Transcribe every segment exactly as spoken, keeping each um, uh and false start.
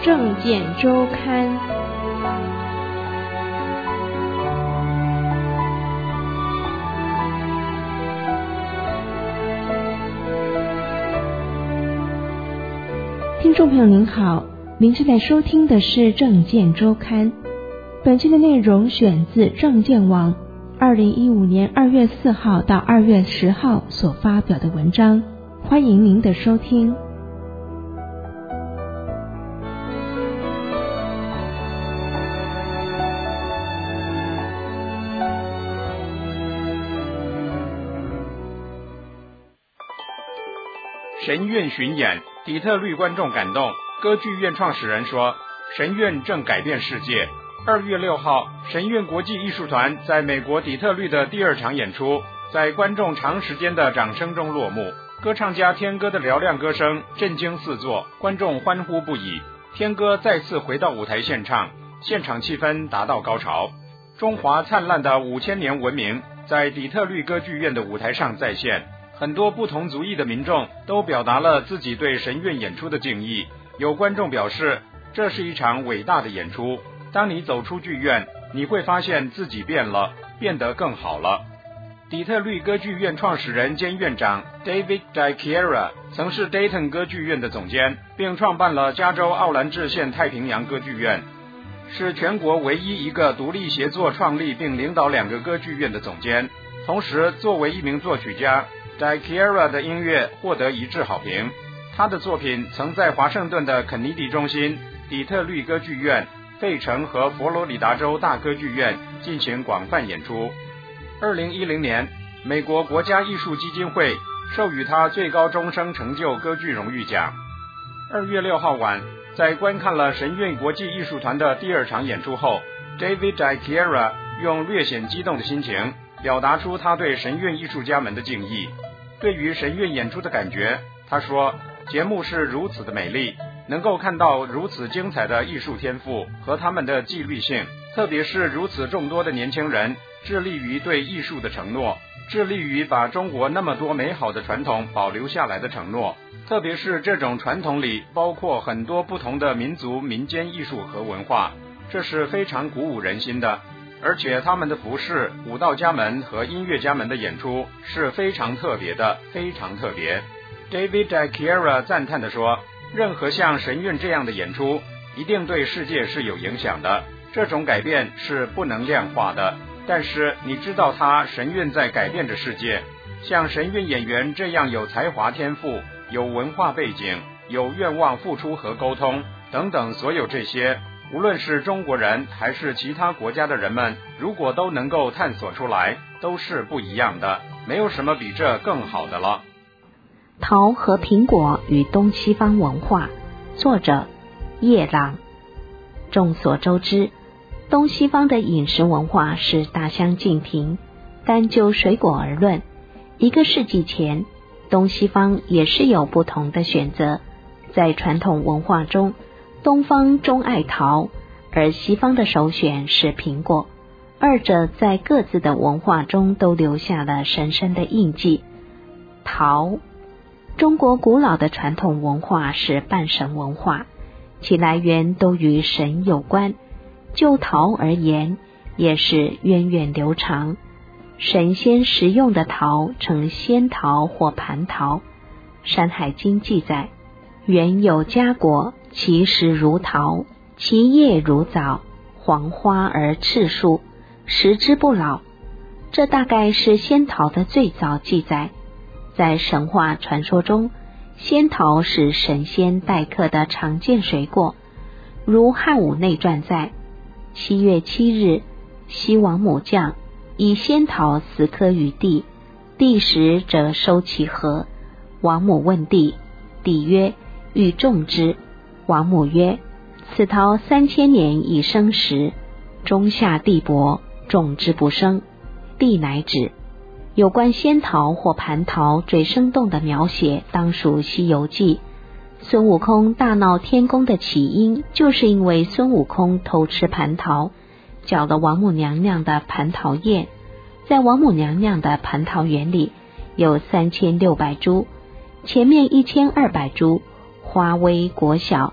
政见周刊。听众朋友您好，您正在收听的是政见周刊。本期的内容选自政见网二零一五年二月四号到二月十号所发表的文章，欢迎您的收听。 神韵巡演，底特律观众感动。歌剧院创始人说，神韵正改变世界。二月六号，神韵国际艺术团在美国底特律的第二场演出，在观众长时间的掌声中落幕。歌唱家天歌的嘹亮歌声震惊四座，观众欢呼不已。天歌再次回到舞台现场，现场气氛达到高潮。中华灿烂的五千年文明在底特律歌剧院的舞台上再现。很多不同族裔的民众都表达了自己对神韵演出的敬意。有观众表示，这是一场伟大的演出。当你走出剧院，你会发现自己变了，变得更好了。底特律歌剧院创始人兼院长 David DiChiara 曾是 Dayton 歌剧院的总监，并创办了加州奥兰治县太平洋歌剧院，是全国唯一一个独立协作创立并领导两个歌剧院的总监。同时，作为一名作曲家，DiChiara 的音乐获得一致好评。他的作品曾在华盛顿的肯尼迪中心、底特律歌剧院、费城和佛罗里达州大歌剧院进行广泛演出。二零一零年，美国国家艺术基金会授予他最高终生成就歌剧荣誉奖。二月六号晚，在观看了神韵国际艺术团的第二场演出后， David DiChiara 用略显激动的心情表达出他对神韵艺术家们的敬意。对于神韵演出的感觉，他说，节目是如此的美丽，能够看到如此精彩的艺术天赋和他们的纪律性，特别是如此众多的年轻人致力于对艺术的承诺，致力于把中国那么多美好的传统保留下来的承诺，特别是这种传统里包括很多不同的民族民间艺术和文化，这是非常鼓舞人心的。而且他们的服饰、舞蹈家们和音乐家们的演出是非常特别的，非常特别。David DiChiara 赞叹地说，任何像神韵这样的演出一定对世界是有影响的，这种改变是不能量化的，但是你知道它神韵在改变着世界。像神韵演员这样有才华天赋、有文化背景、有愿望付出和沟通等等，所有这些无论是中国人还是其他国家的人们，如果都能够探索出来，都是不一样的，没有什么比这更好的了。 桃和苹果与东西方文化，作者叶朗。众所周知，东西方的饮食文化是大相径庭。单就水果而论，一个世纪前，东西方也是有不同的选择。在传统文化中，东方钟爱桃，而西方的首选是苹果，二者在各自的文化中都留下了深深的印记。桃，中国古老的传统文化是半神文化，其来源都与神有关。就桃而言，也是源远流长。神仙食用的桃称仙桃或蟠桃。山海经记载，原有佳果，其实如桃，其叶如枣，黄花而赤树，食之不老。这大概是仙桃的最早记载。在神话传说中，仙桃是神仙待客的常见水果，如汉武内传载，七月七日，西王母降，以仙桃死磕于地，地时则收其核。王母问帝，帝曰，欲种之。王母曰，此桃三千年已生时，中夏地薄，种之不生。帝乃止。有关仙桃或蟠桃最生动的描写，当属《西游记》。孙悟空大闹天宫的起因，就是因为孙悟空偷吃蟠桃，搅了王母娘娘的蟠桃宴。在王母娘娘的蟠桃园里，有三千六百株，前面一千二百株花微果小，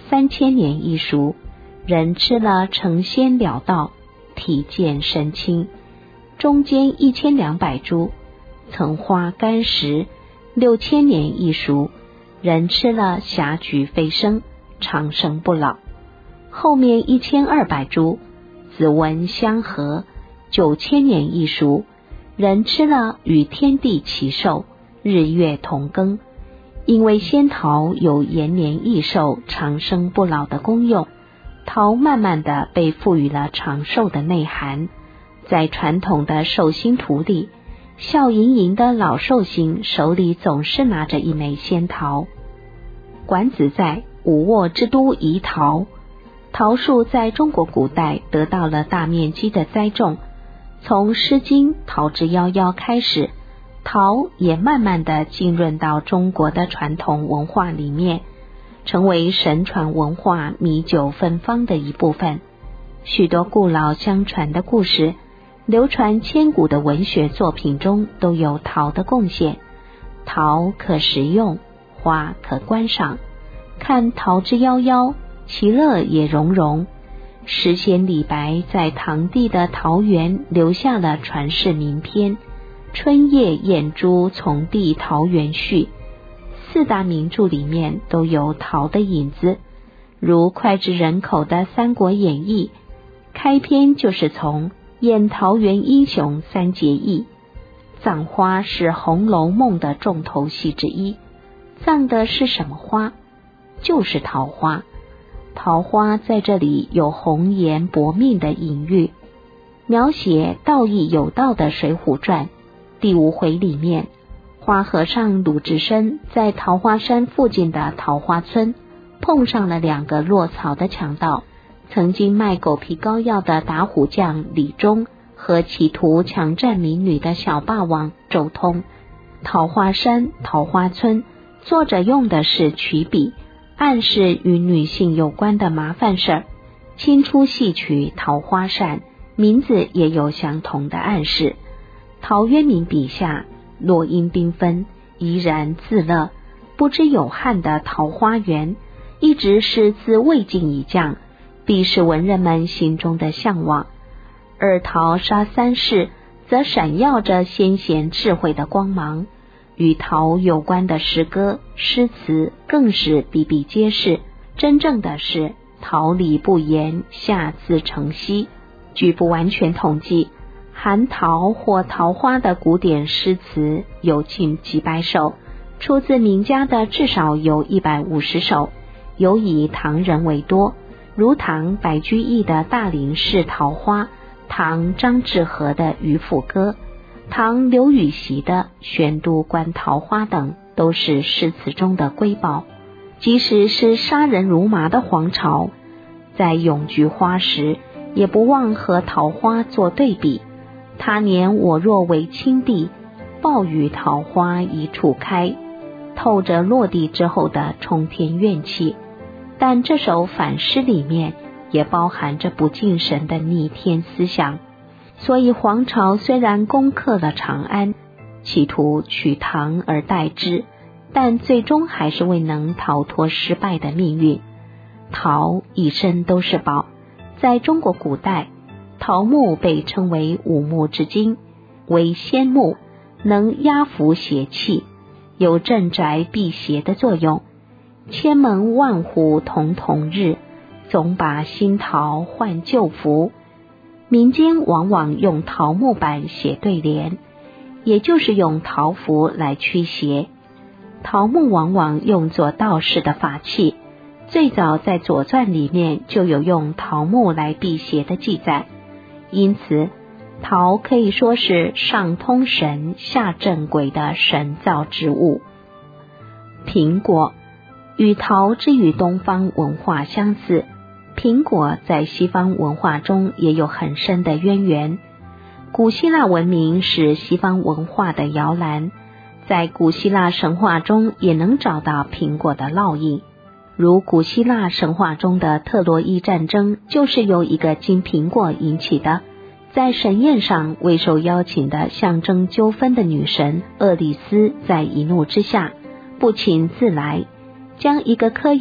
三千年一熟，人吃了成仙了道，体健身轻。中间一千两百株，曾花干食，六千年一熟，人吃了霞举飞升，长生不老。后面一千二百株，子闻相合，九千年一熟，人吃了与天地齐寿，日月同庚。因为仙桃有延年益寿、长生不老的功用，桃慢慢的被赋予了长寿的内涵。在传统的寿星图里，笑盈盈的老寿星手里总是拿着一枚仙桃。管子在武沃之都宜桃，桃树在中国古代得到了大面积的栽种，从《诗经·桃之夭夭》开始，桃也慢慢的浸润到中国的传统文化里面，成为神传文化米酒芬芳的一部分。许多故老相传的故事，流传千古的文学作品中都有桃的贡献。桃可食用，花可观赏，看桃之夭夭，其乐也融融。诗仙李白在唐帝的桃园留下了传世名篇《春夜宴诸从弟桃源序》，四大名著里面都有桃的影子，如脍炙人口的《三国演义》，开篇就是从宴桃园英雄三结义。葬花是《红楼梦》的重头戏之一，葬的是什么花？就是桃花。桃花在这里有红颜薄命的隐喻。描写道义有道的《水浒传》第五回里面，花和尚鲁智深在桃花山附近的桃花村碰上了两个落草的强盗，曾经卖狗皮膏药的打虎将李忠和企图抢占民女的小霸王周通。桃花山、桃花村，作者用的是曲笔，暗示与女性有关的麻烦事儿。清初戏曲《桃花扇》名字也有相同的暗示。陶渊明笔下落英缤纷，怡然自乐，不知有汉的桃花源，一直是自魏晋以降必是文人们心中的向往。二桃杀三士，则闪耀着先贤智慧的光芒。与桃有关的诗歌、诗词更是比比皆是。真正的是桃李不言，下自成蹊。据不完全统计，含桃或桃花的古典诗词有近几百首，出自名家的至少有一百五十首，尤以唐人为多，如唐白居易的《大林寺桃花》，唐张志和的《渔父歌》，唐刘禹锡的《玄都观桃花》等，都是诗词中的瑰宝。即使是杀人如麻的黄巢，在咏菊花时，也不忘和桃花做对比。他年我若为青帝，暴雨桃花一处开，透着落地之后的冲天怨气。但这首反诗里面也包含着不敬神的逆天思想。所以黄巢虽然攻克了长安，企图取唐而代之，但最终还是未能逃脱失败的命运。桃一身都是宝，在中国古代，桃木被称为五木之精，为仙木，能压伏邪气，有镇宅辟邪的作用。千门万户曈曈日，总把新桃换旧符。民间往往用桃木板写对联，也就是用桃符来驱邪。桃木往往用作道士的法器，最早在《左传》里面就有用桃木来辟邪的记载。因此桃可以说是上通神下镇鬼的神造之物。苹果与桃之与东方文化相似，苹果在西方文化中也有很深的渊源。古希腊文明是西方文化的摇篮，在古希腊神话中也能找到苹果的烙印。如古希腊神话中的特洛伊战争就是由一个金苹果引起的。在神宴上未受邀请的象征纠纷的女神厄里斯，在一怒之下不请自来，将一个蚵友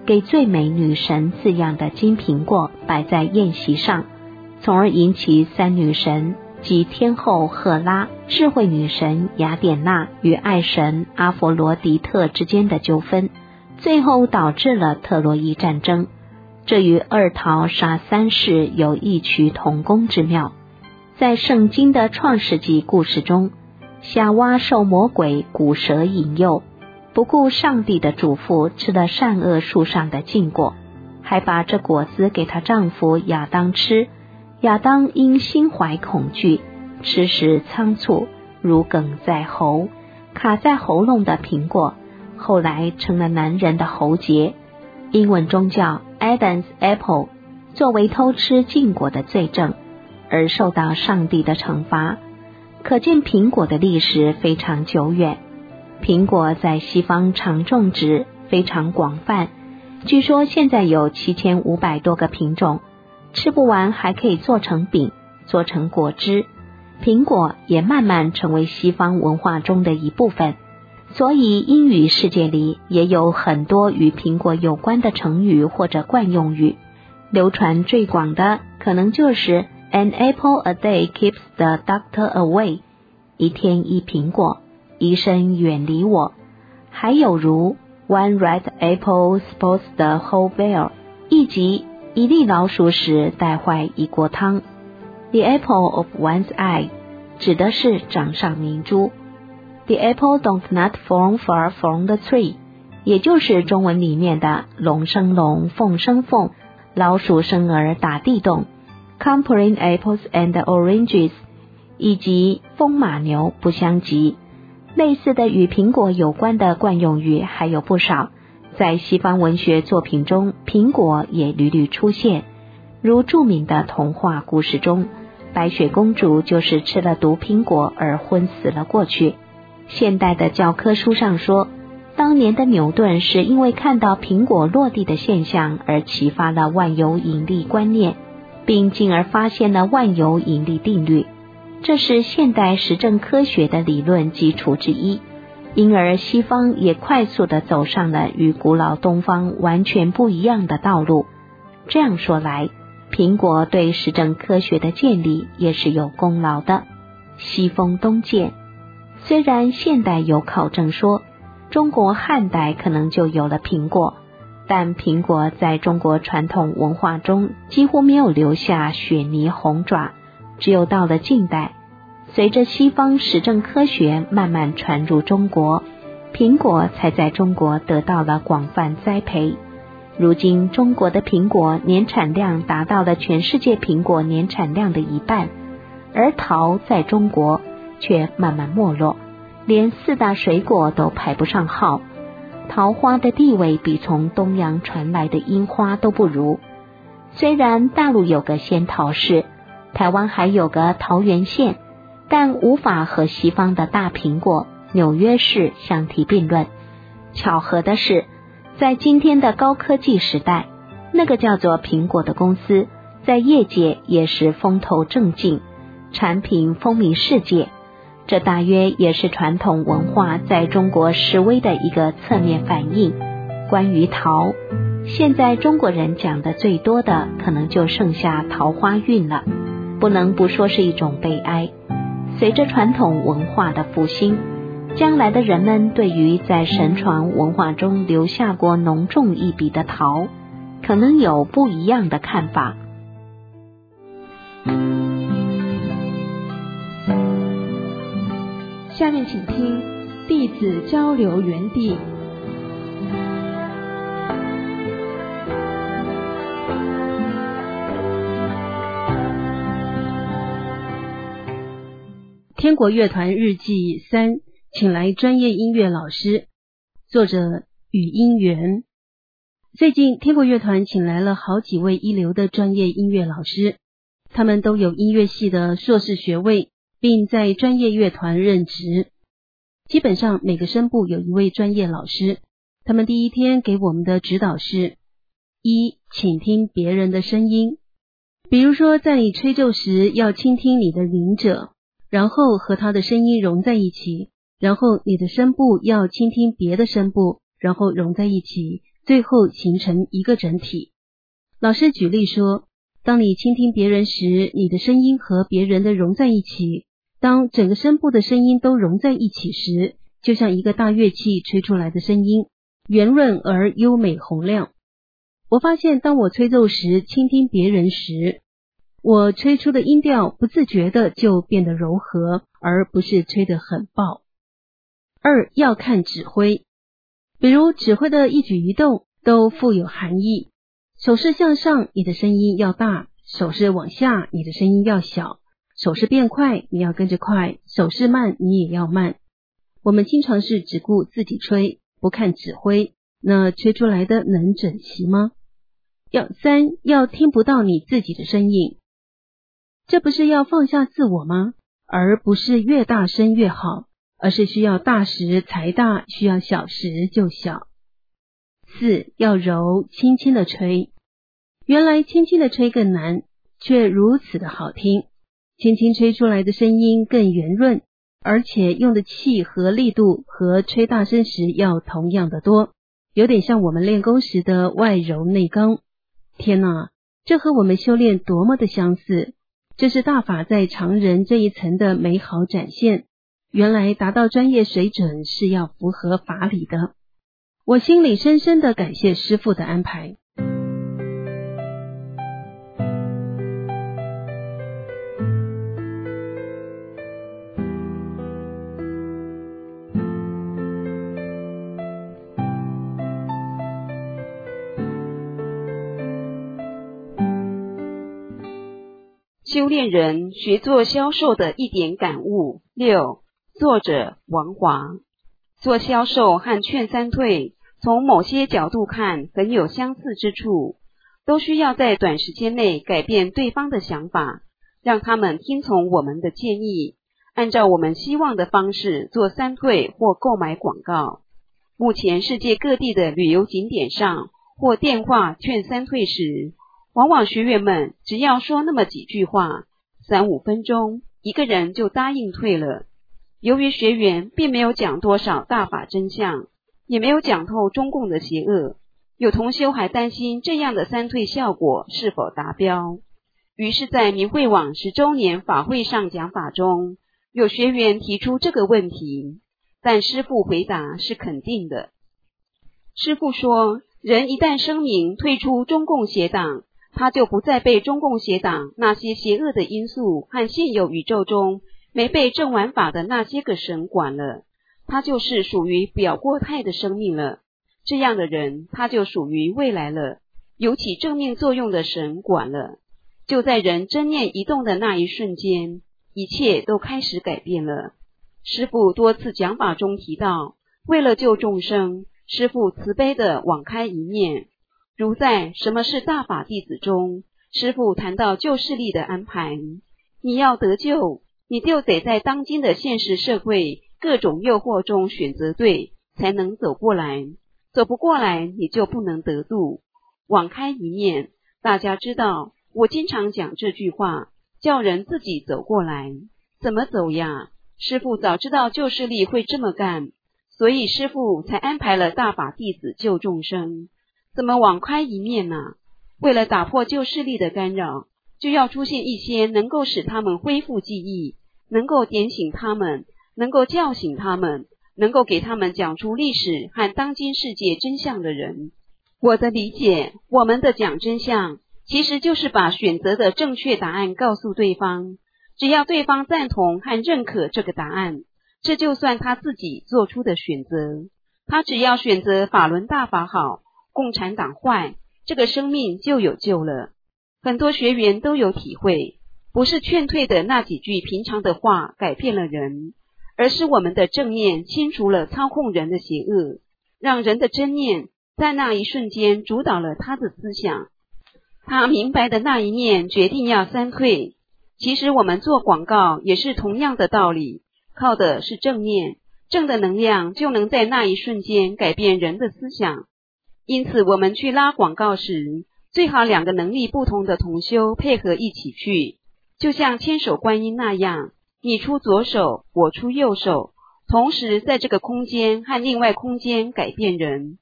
给最美女神字样的金苹果摆在宴席上，从而引起三女神即天后赫拉、智慧女神雅典娜与爱神阿佛罗狄特之间的纠纷，最后导致了特洛伊战争。这与二桃杀三士有异曲同工之妙。在圣经的创世纪故事中，夏娃受魔鬼古蛇引诱，不顾上帝的嘱咐，吃了善恶树上的禁果，还把这果子给她丈夫亚当吃。亚当因心怀恐惧，吃时仓促，如鲠在喉，卡在喉咙的苹果，后来成了男人的喉结。英文中叫 Adam's Apple， 作为偷吃禁果的罪证，而受到上帝的惩罚。可见苹果的历史非常久远。苹果在西方常种植，非常广泛，据说现在有七千五百多个品种，吃不完还可以做成饼，做成果汁。苹果也慢慢成为西方文化中的一部分，所以英语世界里也有很多与苹果有关的成语或者惯用语。流传最广的可能就是 An apple a day keeps the doctor away， 一天一苹果，医生远离我。还有如 One red apple spoils the whole barrel， 以及一粒老鼠屎带坏一锅汤。 The apple of one's eye 指的是掌上明珠。 The apple does not fall far from the tree， 也就是中文里面的龙生龙，凤生凤，老鼠生儿打地洞， Comparing apples and oranges， 以及风马牛不相及。类似的与苹果有关的惯用语还有不少，在西方文学作品中，苹果也屡屡出现。如著名的童话故事中，白雪公主就是吃了毒苹果而昏死了过去。现代的教科书上说，当年的牛顿是因为看到苹果落地的现象而启发了万有引力观念，并进而发现了万有引力定律，这是现代实证科学的理论基础之一。因而西方也快速地走上了与古老东方完全不一样的道路。这样说来，苹果对实证科学的建立也是有功劳的。西风东渐，虽然现代有考证说中国汉代可能就有了苹果，但苹果在中国传统文化中几乎没有留下雪泥红爪，只有到了近代，随着西方实证科学慢慢传入中国，苹果才在中国得到了广泛栽培。如今中国的苹果年产量达到了全世界苹果年产量的一半，而桃在中国却慢慢没落，连四大水果都排不上号。桃花的地位比从东洋传来的樱花都不如。虽然大陆有个仙桃市，台湾还有个桃源县，但无法和西方的大苹果纽约市相提并论。巧合的是，在今天的高科技时代，那个叫做苹果的公司在业界也是风头正劲，产品风靡世界。这大约也是传统文化在中国式微的一个侧面反应。关于桃，现在中国人讲的最多的可能就剩下桃花运了，不能不说是一种悲哀。随着传统文化的复兴，将来的人们对于在神传文化中留下过浓重一笔的桃，可能有不一样的看法。 下面请听弟子交流园地。 天国乐团日记三，请来专业音乐老师，作者语音源。最近天国乐团请来了好几位一流的专业音乐老师，他们都有音乐系的硕士学位，并在专业乐团任职。基本上每个声部有一位专业老师，他们第一天给我们的指导是：一、倾听别人的声音，比如说在你吹奏时要倾听你的领者，然后和他的声音融在一起，然后你的声部要倾听别的声部，然后融在一起， 最后形成一个整体。老师举例说，当你倾听别人时，你的声音和别人的融在一起，当整个声部的声音都融在一起时，就像一个大乐器吹出来的声音，圆润而优美洪亮。我发现当我吹奏时，倾听别人时，我吹出的音调不自觉的就变得柔和，而不是吹得很爆。二，要看指挥，比如指挥的一举一动都富有含义。手势向上，你的声音要大；手势往下，你的声音要小；手势变快，你要跟着快；手势慢，你也要慢。我们经常是只顾自己吹，不看指挥，那吹出来的能整齐吗？要三，要听不到你自己的声音。这不是要放下自我吗？而不是越大声越好，而是需要大时才大，需要小时就小。四，要柔，轻轻的吹。原来轻轻的吹更难，却如此的好听。轻轻吹出来的声音更圆润，而且用的气和力度和吹大声时要同样的多，有点像我们练功时的外柔内刚。天哪，这和我们修炼多么的相似！这是大法在常人这一层的美好展现。原来达到专业水准是要符合法理的。我心里深深的感谢师父的安排。 修炼人学做销售的一点感悟。六，作者王华。做销售和劝三退从某些角度看很有相似之处，都需要在短时间内改变对方的想法，让他们听从我们的建议，按照我们希望的方式做三退或购买广告。目前世界各地的旅游景点上或电话劝三退时，往往学员们只要说那么几句话，三五分钟，一个人就答应退了。由于学员并没有讲多少大法真相，也没有讲透中共的邪恶，有同修还担心这样的三退效果是否达标。于是在明慧网十周年法会上讲法中，有学员提出这个问题，但师父回答是肯定的。师父说，人一旦声明退出中共邪党，他就不再被中共邪党那些邪恶的因素和现有宇宙中没被正完法的那些个神管了，他就是属于表过态的生命了。这样的人，他就属于未来了，有起正面作用的神管了。就在人真念一动的那一瞬间，一切都开始改变了。师父多次讲法中提到，为了救众生，师父慈悲地网开一面。如在什么是大法弟子中，师父谈到救世力的安排，你要得救，你就得在当今的现实社会各种诱惑中选择对，才能走过来，走不过来你就不能得度。网开一面，大家知道我经常讲这句话，叫人自己走过来。怎么走呀？师父早知道救世力会这么干，所以师父才安排了大法弟子救众生。怎么网开一面呢？为了打破救世力的干扰，就要出现一些能够使他们恢复记忆，能够点醒他们，能够叫醒他们，能够给他们讲出历史和当今世界真相的人。我的理解，我们的讲真相，其实就是把选择的正确答案告诉对方，只要对方赞同和认可这个答案，这就算他自己做出的选择。他只要选择法轮大法好，共产党坏，这个生命就有救了。很多学员都有体会，不是劝退的那几句平常的话改变了人，而是我们的正念清除了操控人的邪恶，让人的真念在那一瞬间主导了他的思想。他明白的那一念决定要三退。其实我们做广告也是同样的道理，靠的是正念，正的能量就能在那一瞬间改变人的思想。因此我们去拉广告时，最好两个能力不同的同修配合一起去，就像千手观音那样，你出左手，我出右手，同时在这个空间和另外空间改变人。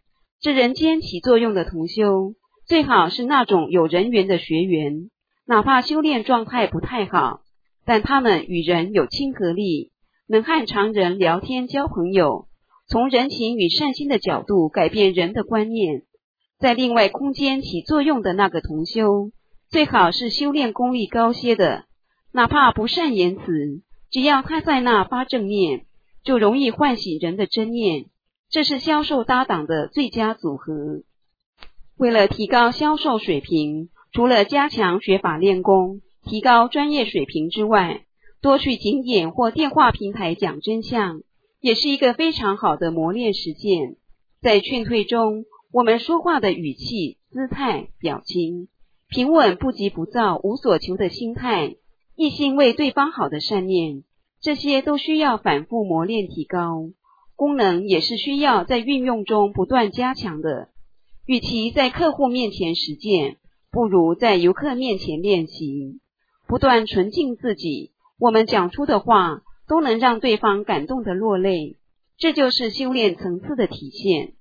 这人间起作用的同修，最好是那种有人缘的学员，哪怕修炼状态不太好，但他们与人有亲和力，能和常人聊天交朋友，从人情与善心的角度改变人的观念。在另外空间起作用的那个同修，最好是修炼功力高些的，哪怕不善言辞，只要他在那发正念，就容易唤醒人的真念，这是销售搭档的最佳组合。为了提高销售水平，除了加强学法练功，提高专业水平之外，多去景点或电话平台讲真相，也是一个非常好的磨练实践。在劝退中，我们说话的语气、姿态、表情，平稳不急不躁、无所求的心态，一心为对方好的善念，这些都需要反复磨练提高，功能也是需要在运用中不断加强的。与其在客户面前实践，不如在游客面前练习，不断纯净自己，我们讲出的话都能让对方感动的落泪，这就是修炼层次的体现。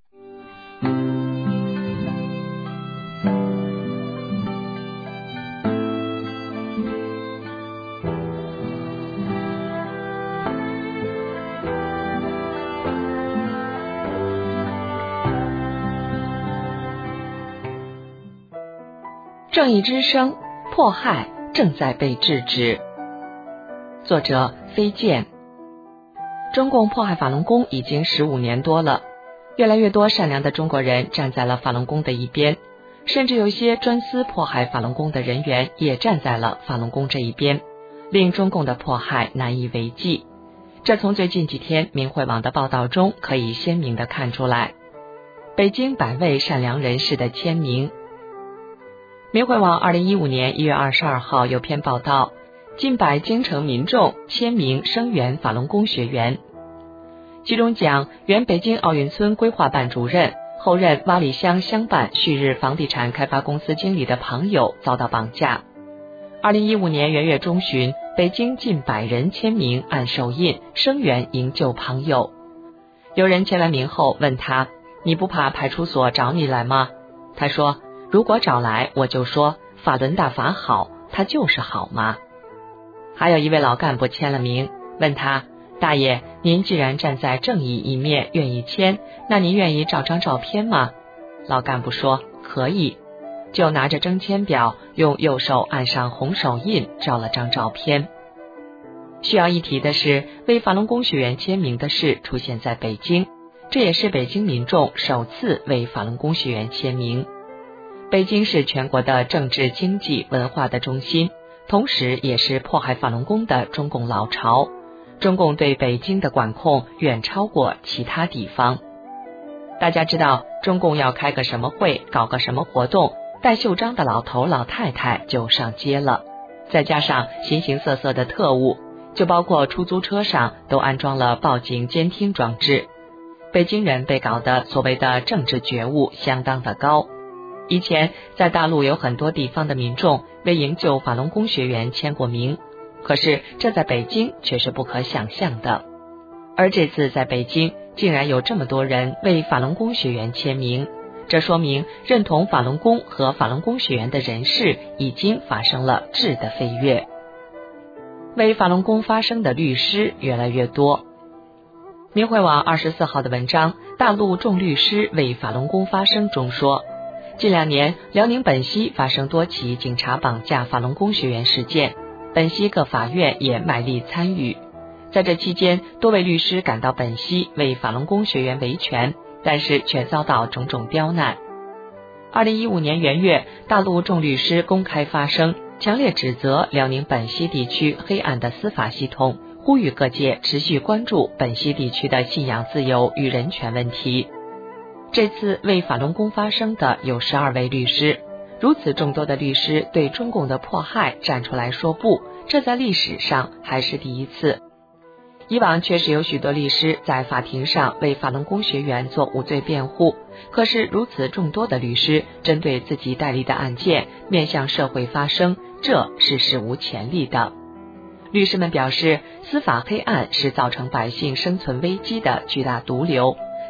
正义之声，迫害正在被制止。作者飞剑。中共迫害法轮功已经十五年多了，越来越多善良的中国人站在了法轮功的一边，甚至有些专司迫害法轮功的人员也站在了法轮功这一边，令中共的迫害难以为继。这从最近几天明慧网的报道中可以鲜明地看出来。北京百位善良人士的签名。明慧网二零一五年一月二十二号有篇报道，近百京城民众签名声援法轮功学员，其中讲原北京奥运村规划办主任，后任洼里乡乡办旭日房地产开发公司经理的庞友遭到绑架。二零一五年元月中旬，北京近百人签名按手印声援营救庞友。有人签完名后问他，你不怕派出所找你来吗？他说，如果找来，我就说法轮大法好，它就是好吗？还有一位老干部签了名，问他，大爷，您既然站在正义一面愿意签，那您愿意照张照片吗？老干部说可以，就拿着征签表，用右手按上红手印，照了张照片。需要一提的是，为法轮功学员签名的事出现在北京，这也是北京民众首次为法轮功学员签名。北京是全国的政治、经济、文化的中心，同时也是迫害法轮功的中共老巢。中共对北京的管控远超过其他地方。大家知道，中共要开个什么会，搞个什么活动，带袖章的老头老太太就上街了，再加上形形色色的特务，就包括出租车上都安装了报警监听装置。北京人被搞得所谓的政治觉悟相当的高。以前在大陆有很多地方的民众为营救法轮功学员签过名，可是这在北京却是不可想象的。而这次在北京竟然有这么多人为法轮功学员签名，这说明认同法轮功和法轮功学员的人士已经发生了质的飞跃。为法轮功发声的律师越来越多。明慧网二十四号的文章，大陆众律师为法轮功发声中说，近两年辽宁本溪发生多起警察绑架法轮功学员事件，本溪各法院也卖力参与。在这期间，多位律师赶到本溪为法轮功学员维权，但是却遭到种种刁难。二零一五年元月，大陆众律师公开发声，强烈指责辽宁本溪地区黑暗的司法系统，呼吁各界持续关注本溪地区的信仰自由与人权问题。这次为法轮功发声的有十二位律师，如此众多的律师对中共的迫害站出来说不，这在历史上还是第一次。以往确实有许多律师在法庭上为法轮功学员做无罪辩护，可是如此众多的律师针对自己代理的案件面向社会发声，这是史无前例的。律师们表示，司法黑暗是造成百姓生存危机的巨大毒瘤，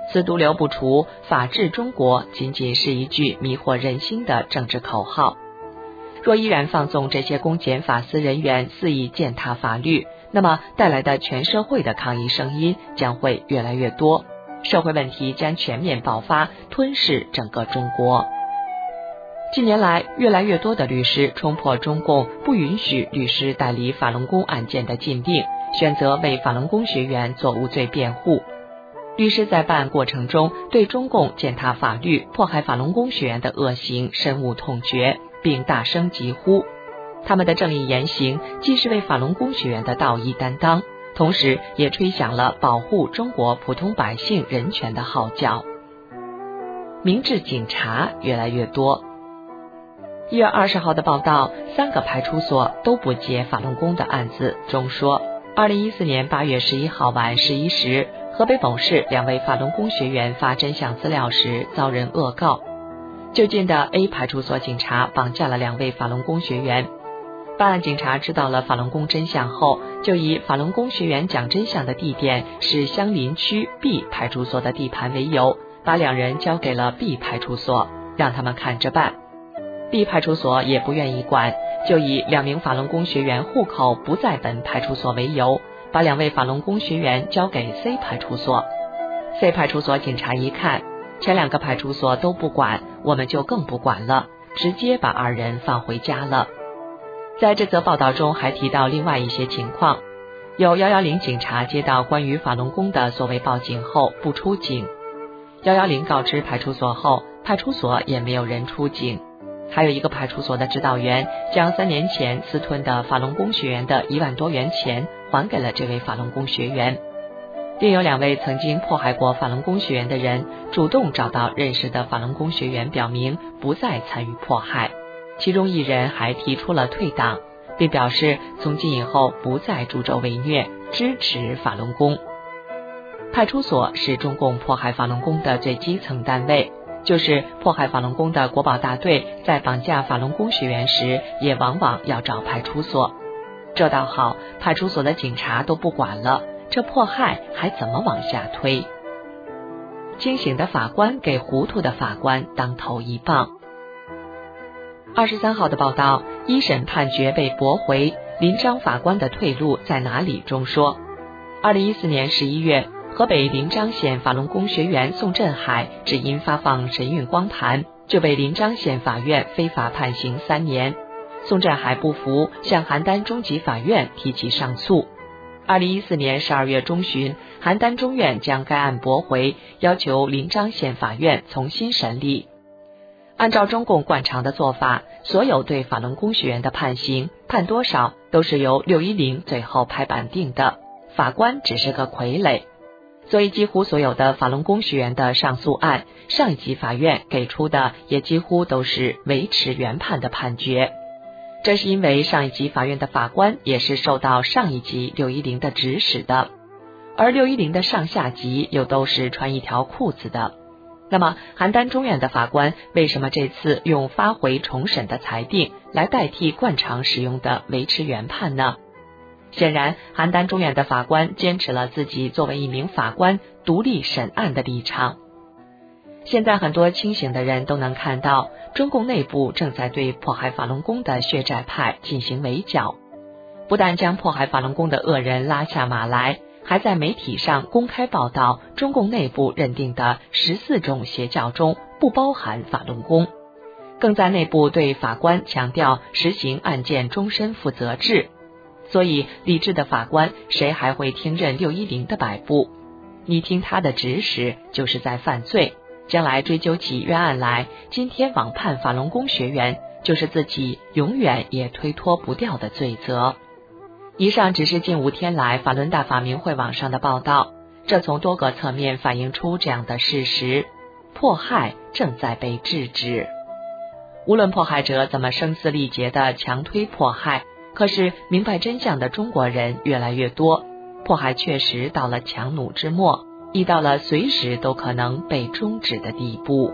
此毒瘤不除，法治中国仅仅是一句迷惑人心的政治口号。若依然放纵这些公检法司人员肆意践踏法律，那么带来的全社会的抗议声音将会越来越多，社会问题将全面爆发，吞噬整个中国。近年来，越来越多的律师冲破中共不允许律师代理法轮功案件的禁令，选择为法轮功学员做无罪辩护。律师在办案过程中对中共践踏法律、迫害法轮功学员的恶行深恶痛绝，并大声疾呼。他们的正义言行既是为法轮功学员的道义担当，同时也吹响了保护中国普通百姓人权的号角。明智警察越来越多。一月二十号的报道，三个派出所都不接法轮功的案子中说，二零一四年八月十一号晚十一时，河北某市两位法轮功学员发真相资料时遭人恶告。就近的 A 派出所警察绑架了两位法轮功学员。办案警察知道了法轮功真相后，就以法轮功学员讲真相的地点是相邻区 B 派出所的地盘为由，把两人交给了 B 派出所，让他们看着办。B 派出所也不愿意管，就以两名法轮功学员户口不在本派出所为由，把两位法轮功学员交给 C 派出所。C 派出所警察一看，前两个派出所都不管，我们就更不管了，直接把二人放回家了。在这则报道中还提到另外一些情况，有一一零警察接到关于法轮功的所谓报警后不出警，一一零告知派出所后，派出所也没有人出警。还有一个派出所的指导员将三年前私吞的法轮功学员的一万多元钱还给了这位法轮功学员。另有两位曾经迫害过法轮功学员的人主动找到认识的法轮功学员，表明不再参与迫害，其中一人还提出了退党，并表示从今以后不再助纣为虐，支持法轮功。派出所是中共迫害法轮功的最基层单位，就是迫害法轮功的国保大队在绑架法轮功学员时，也往往要找派出所。这倒好，派出所的警察都不管了，这迫害还怎么往下推？清醒的法官给糊涂的法官当头一棒。二十三号的报道，一审判决被驳回，临漳法官的退路在哪里中说，二零一四年十一月，河北临漳县法轮功学员宋振海只因发放神韵光盘，就被临漳县法院非法判刑三年。宋振海不服，向邯郸中级法院提起上诉。二零一四年十二月中旬，邯郸中院将该案驳回，要求临漳县法院重新审理。按照中共惯常的做法，所有对法轮功学员的判刑，判多少都是由六一零最后拍板定的，法官只是个傀儡。所以几乎所有的法轮功学员的上诉案，上一级法院给出的也几乎都是维持原判的判决。这是因为上一级法院的法官也是受到上一级六一零的指使的，而六一零的上下级又都是穿一条裤子的。那么邯郸中院的法官为什么这次用发回重审的裁定来代替惯常使用的维持原判呢？显然，邯郸中院的法官坚持了自己作为一名法官独立审案的立场。现在很多清醒的人都能看到，中共内部正在对迫害法轮功的血债派进行围剿，不但将迫害法轮功的恶人拉下马来，还在媒体上公开报道中共内部认定的十四种邪教中不包含法轮功，更在内部对法官强调实行案件终身负责制。所以理智的法官谁还会听任六一零的摆布？你听他的指使就是在犯罪，将来追究起冤案来，今天枉判法轮功学员，就是自己永远也推脱不掉的罪责。以上只是近五天来法轮大法明会网上的报道，这从多个侧面反映出这样的事实：迫害正在被制止。无论迫害者怎么声嘶力竭地强推迫害，可是明白真相的中国人越来越多，迫害确实到了强弩之末，已到了随时都可能被终止的地步。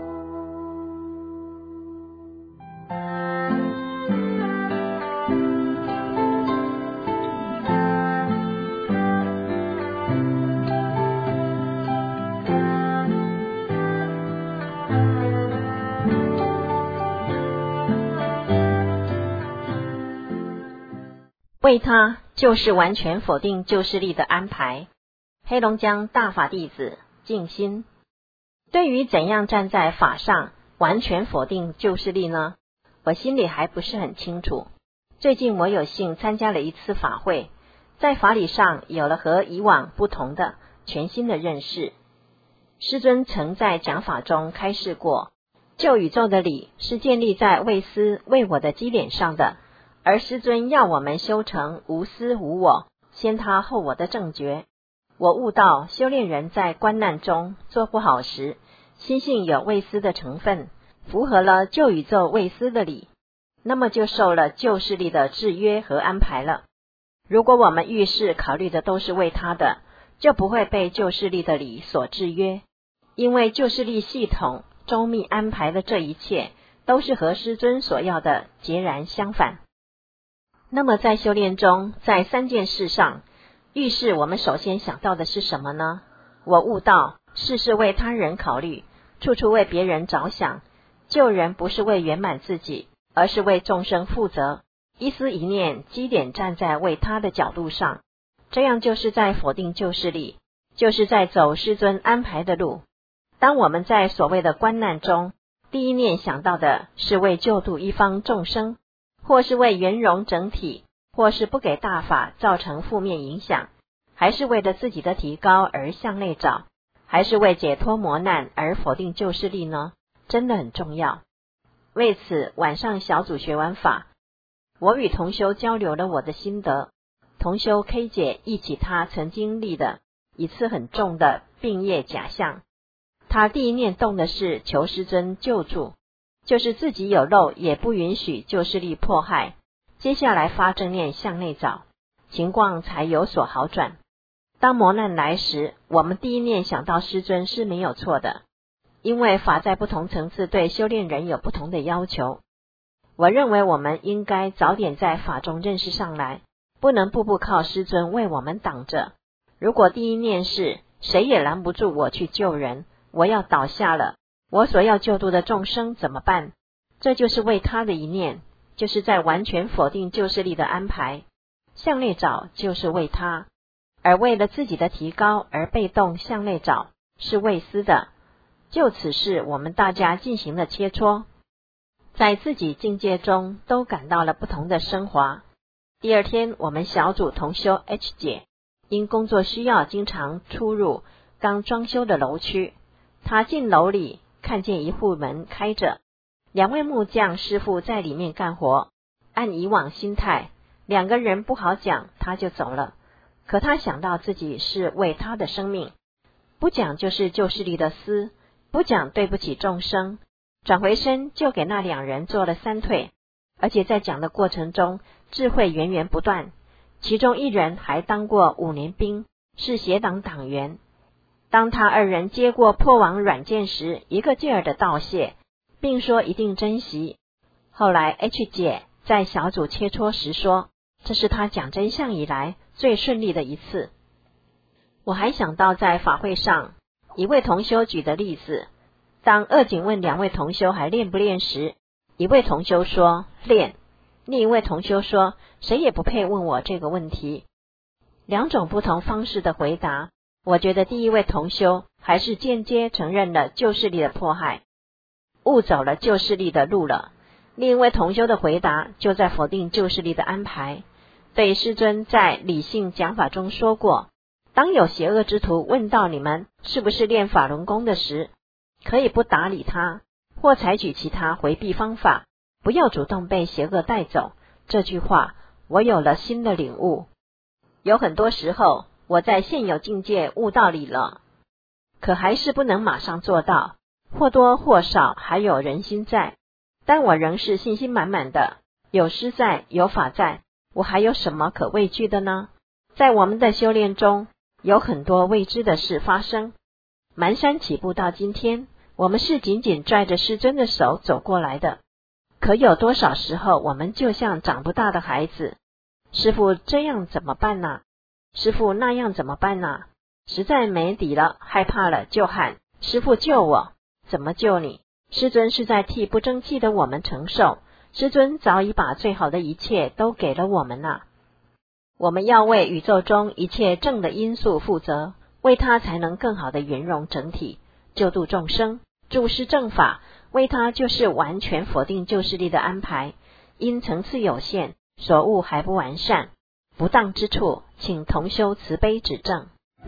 为他就是完全否定旧势力的安排。黑龙江大法弟子静心。对于怎样站在法上完全否定旧势力呢？我心里还不是很清楚。最近我有幸参加了一次法会，在法理上有了和以往不同的全新的认识。师尊曾在讲法中开示过，旧宇宙的理是建立在为私为我的基点上的，而师尊要我们修成无私无我，先他后我的正觉。我悟到修炼人在关难中做不好时，心性有为私的成分，符合了旧宇宙为私的理，那么就受了旧势力的制约和安排了。如果我们遇事考虑的都是为他的，就不会被旧势力的理所制约，因为旧势力系统周密安排的这一切都是和师尊所要的截然相反。那么在修炼中，在三件事上，遇事我们首先想到的是什么呢？我悟到事事为他人考虑，处处为别人着想，救人不是为圆满自己，而是为众生负责，一思一念基点站在为他的角度上，这样就是在否定旧势力，就是在走师尊安排的路。当我们在所谓的关难中，第一念想到的是为救度一方众生，或是为圆融整体，或是不给大法造成负面影响，还是为了自己的提高而向内找，还是为解脱磨难而否定旧势力呢？真的很重要。为此，晚上小组学完法，我与同修交流了我的心得。同修 K 姐忆起她曾经历的一次很重的病业假象，她第一念动的是求师尊救助，就是自己有漏也不允许旧势力迫害。接下来发正念向内找，情况才有所好转。当磨难来时，我们第一念想到师尊是没有错的，因为法在不同层次对修炼人有不同的要求。我认为我们应该早点在法中认识上来，不能步步靠师尊为我们挡着。如果第一念是谁也拦不住我去救人，我要倒下了，我所要救度的众生怎么办？这就是为他的一念，就是在完全否定旧势力的安排。向内找就是为他，而为了自己的提高而被动向内找是为私的。就此事我们大家进行了切磋，在自己境界中都感到了不同的升华。第二天我们小组同修 H 姐因工作需要经常出入刚装修的楼区，她进楼里看见一户门开着，两位木匠师傅在里面干活。按以往心态，两个人不好讲，他就走了。可他想到自己是为他的生命，不讲就是旧势力的私，不讲对不起众生，转回身就给那两人做了三退，而且在讲的过程中智慧源源不断。其中一人还当过五年兵，是协党党员。当他二人接过破网软件时，一个劲儿的道谢，并说一定珍惜。后来 H 姐在小组切磋时说，这是他讲真相以来最顺利的一次。我还想到在法会上一位同修举的例子，当二警问两位同修还练不练时，一位同修说练，另一位同修说谁也不配问我这个问题。两种不同方式的回答，我觉得第一位同修还是间接承认了旧势力的迫害，误走了旧势力的路了。另一位同修的回答就在否定旧势力的安排。对师尊在理性讲法中说过，当有邪恶之徒问到你们是不是练法轮功的时，可以不打理他，或采取其他回避方法，不要主动被邪恶带走。这句话我有了新的领悟。有很多时候我在现有境界悟道理了，可还是不能马上做到，或多或少还有人心在，但我仍是信心满满的，有师在，有法在，我还有什么可畏惧的呢？在我们的修炼中，有很多未知的事发生。蹒跚起步到今天，我们是紧紧拽着师尊的手走过来的，可有多少时候我们就像长不大的孩子，师父这样怎么办呢？师父那样怎么办呢？实在没底了，害怕了就喊师父救我。怎么救你？师尊是在替不争气的我们承受，师尊早已把最好的一切都给了我们了。 我们要为宇宙中一切正的因素负责，为它才能更好的圆融整体，救度众生。注释正法，为它就是完全否定救世力的安排，因层次有限，所悟还不完善，不当之处，请同修慈悲指正。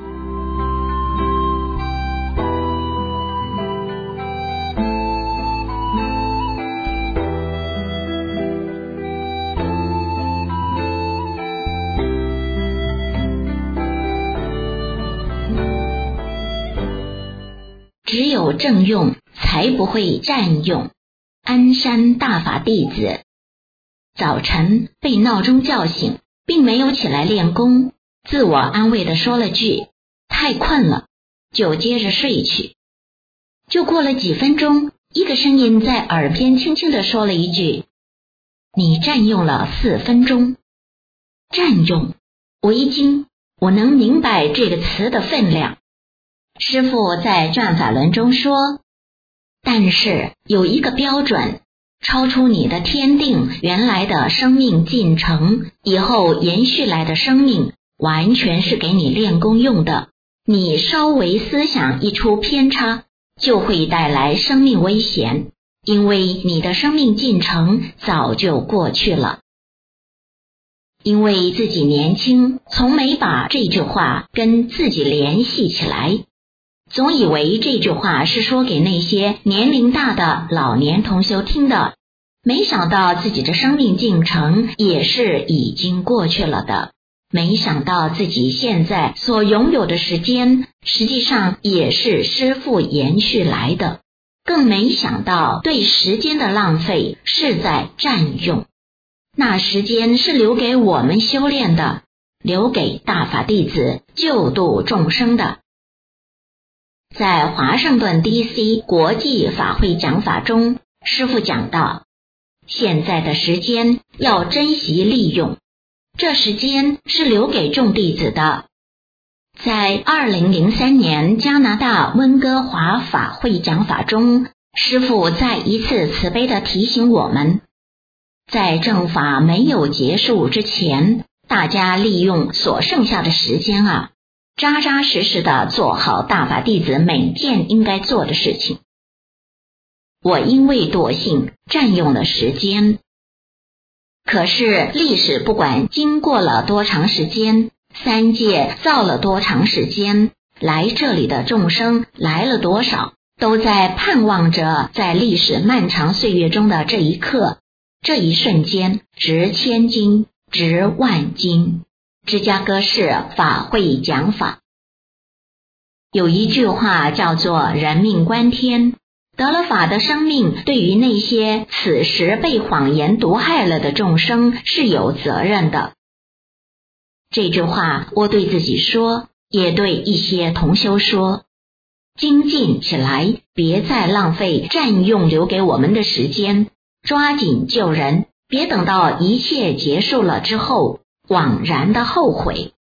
只有正用，才不会占用。鞍山大法弟子早晨被闹钟叫醒，并没有起来练功，自我安慰地说了句太困了，就接着睡去。就过了几分钟，一个声音在耳边轻轻地说了一句，你占用了四分钟。占用，我一惊，我能明白这个词的分量。师父在转法轮中说，但是有一个标准，超出你的天定原来的生命进程，以后延续来的生命完全是给你练功用的，你稍微思想一出偏差，就会带来生命危险，因为你的生命进程早就过去了。因为自己年轻，从没把这句话跟自己联系起来，总以为这句话是说给那些年龄大的老年同修听的，没想到自己的生命进程也是已经过去了的，没想到自己现在所拥有的时间实际上也是师父延续来的，更没想到对时间的浪费是在占用。那时间是留给我们修炼的，留给大法弟子救度众生的。在华盛顿 D C 国际法会讲法中，师父讲到，现在的时间要珍惜利用，这时间是留给众弟子的。在二零零三年加拿大温哥华法会讲法中，师父再一次慈悲地提醒我们，在正法没有结束之前，大家利用所剩下的时间啊，扎扎实实地做好大法弟子每件应该做的事情。我因为惰性占用了时间，可是历史不管经过了多长时间，三界造了多长时间，来这里的众生来了多少，都在盼望着在历史漫长岁月中的这一刻，这一瞬间值千金，值万金。芝加哥市法会讲法有一句话叫做人命关天，得了法的生命对于那些此时被谎言毒害了的众生是有责任的。这句话我对自己说，也对一些同修说，精进起来，别再浪费占用留给我们的时间，抓紧救人，别等到一切结束了之后惘然的后悔。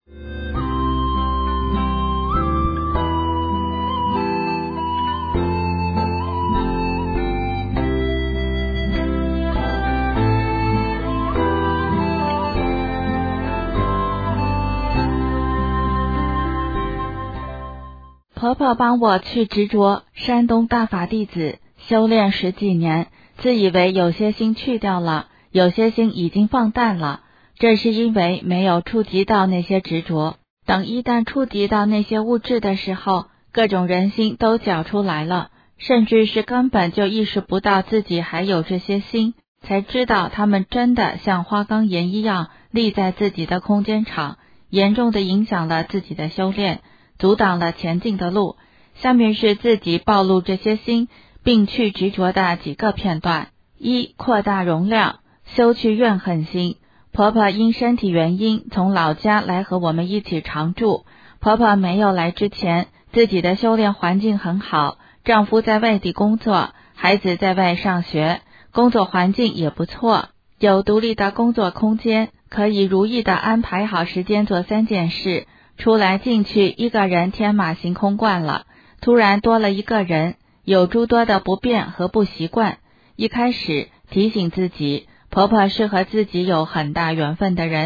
婆婆帮我去执着山东大法弟子，修炼十几年，自以为有些心去掉了，有些心已经放淡了，这是因为没有触及到那些执着，等一旦触及到那些物质的时候，各种人心都搅出来了，甚至是根本就意识不到自己还有这些心，才知道他们真的像花岗岩一样立在自己的空间场，严重的影响了自己的修炼，阻挡了前进的路。下面是自己暴露这些心并去执着的几个片段。一、扩大容量，修去怨恨心。婆婆因身体原因从老家来和我们一起常住，婆婆没有来之前，自己的修炼环境很好，丈夫在外地工作，孩子在外上学，工作环境也不错，有独立的工作空间，可以如意的安排好时间做三件事。出来进去一个人天马行空惯了，突然多了一个人，有诸多的不便和不习惯。一开始提醒自己，婆婆是和自己有很大缘分的人，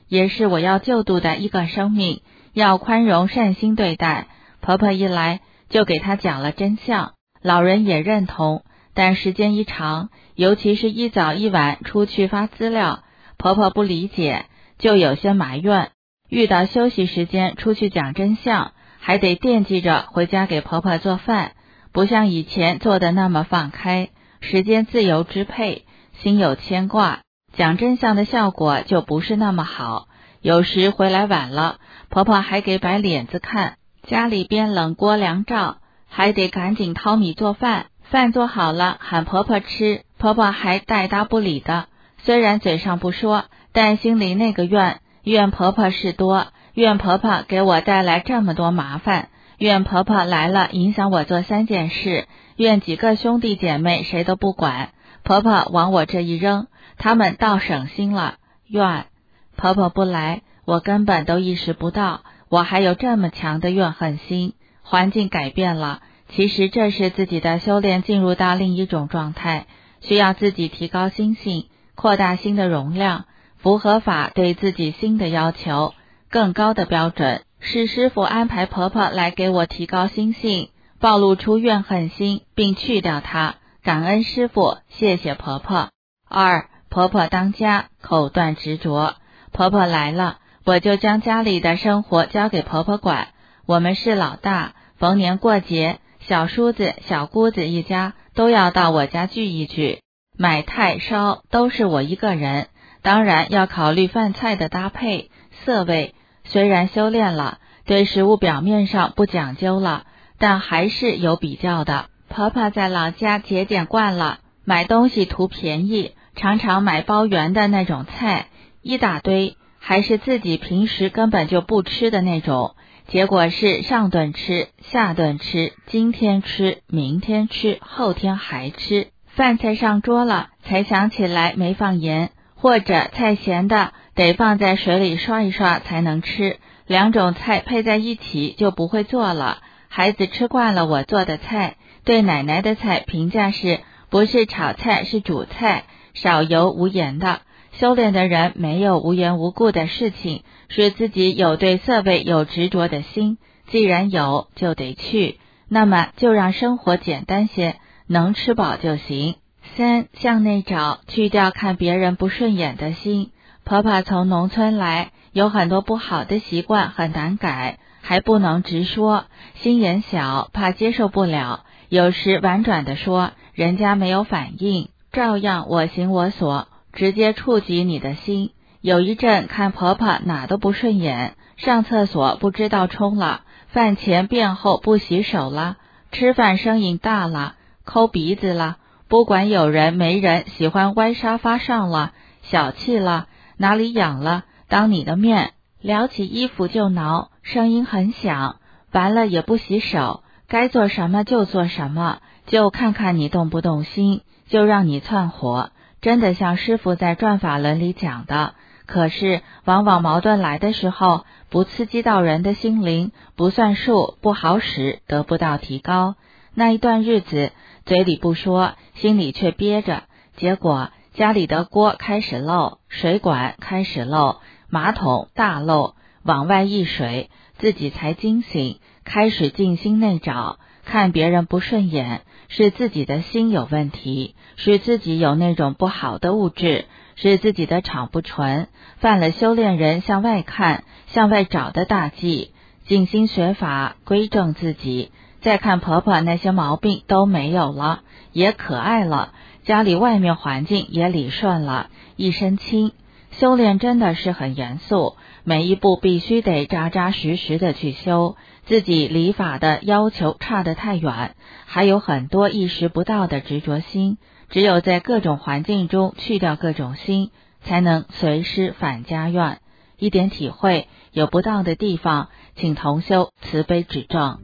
也是我要救度的一个生命，要宽容善心对待。婆婆一来就给她讲了真相，老人也认同，但时间一长，尤其是一早一晚出去发资料，婆婆不理解，就有些埋怨。遇到休息时间出去讲真相，还得惦记着回家给婆婆做饭，不像以前做的那么放开，时间自由支配，心有牵挂，讲真相的效果就不是那么好。有时回来晚了，婆婆还给摆脸子看，家里边冷锅凉灶，还得赶紧淘米做饭，饭做好了喊婆婆吃，婆婆还带搭不理的，虽然嘴上不说，但心里那个怨，怨婆婆事多，怨婆婆给我带来这么多麻烦，怨婆婆来了影响我做三件事，怨几个兄弟姐妹谁都不管，婆婆往我这一扔，他们倒省心了，怨婆婆不来，我根本都意识不到我还有这么强的怨恨心。环境改变了，其实这是自己的修炼进入到另一种状态，需要自己提高心性，扩大心的容量，符合法对自己心的要求，更高的标准是师父安排婆婆来给我提高心性，暴露出怨恨心并去掉它，感恩师父，谢谢婆婆。二，婆婆当家，口断执着。婆婆来了，我就将家里的生活交给婆婆管。我们是老大，逢年过节，小叔子、小姑子一家都要到我家聚一聚，买菜烧都是我一个人，当然要考虑饭菜的搭配、色味。虽然修炼了，对食物表面上不讲究了，但还是有比较的。婆婆在老家节俭惯了，买东西图便宜，常常买包圆的那种菜，一大堆，还是自己平时根本就不吃的那种，结果是上顿吃，下顿吃，今天吃，明天吃，后天还吃。饭菜上桌了，才想起来没放盐，或者菜咸的得放在水里刷一刷才能吃，两种菜配在一起就不会做了。孩子吃惯了我做的菜，对奶奶的菜评价是不是炒菜是煮菜，少油无盐的。修炼的人没有无缘无故的事情，是自己有对色味有执着的心，既然有就得去，那么就让生活简单些，能吃饱就行。三，向内找，去掉看别人不顺眼的心。婆婆从农村来，有很多不好的习惯很难改，还不能直说，心眼小，怕接受不了，有时婉转地说，人家没有反应，照样我行我所，直接触及你的心。有一阵看婆婆哪都不顺眼，上厕所不知道冲了，饭前便后不洗手了，吃饭声音大了，抠鼻子了，不管有人没人喜欢歪沙发上了，小气了，哪里痒了，当你的面撩起衣服就挠，声音很响，完了也不洗手，该做什么就做什么，就看看你动不动心，就让你窜火。真的像师父在转法轮里讲的，可是往往矛盾来的时候，不刺激到人的心灵，不算数，不好使，得不到提高。那一段日子，嘴里不说，心里却憋着，结果家里的锅开始漏，水管开始漏，马桶大漏，往外溢水，自己才惊醒，开始静心内找，看别人不顺眼，是自己的心有问题，是自己有那种不好的物质，是自己的场不纯，犯了修炼人向外看、向外找的大忌。静心学法，归正自己，再看婆婆那些毛病都没有了，也可爱了，家里外面环境也理顺了，一身轻。修炼真的是很严肃，每一步必须得扎扎实实的去修，自己离法的要求差得太远，还有很多意识不到的执着心，只有在各种环境中去掉各种心，才能随师返家院。一点体会，有不到的地方，请同修慈悲指正。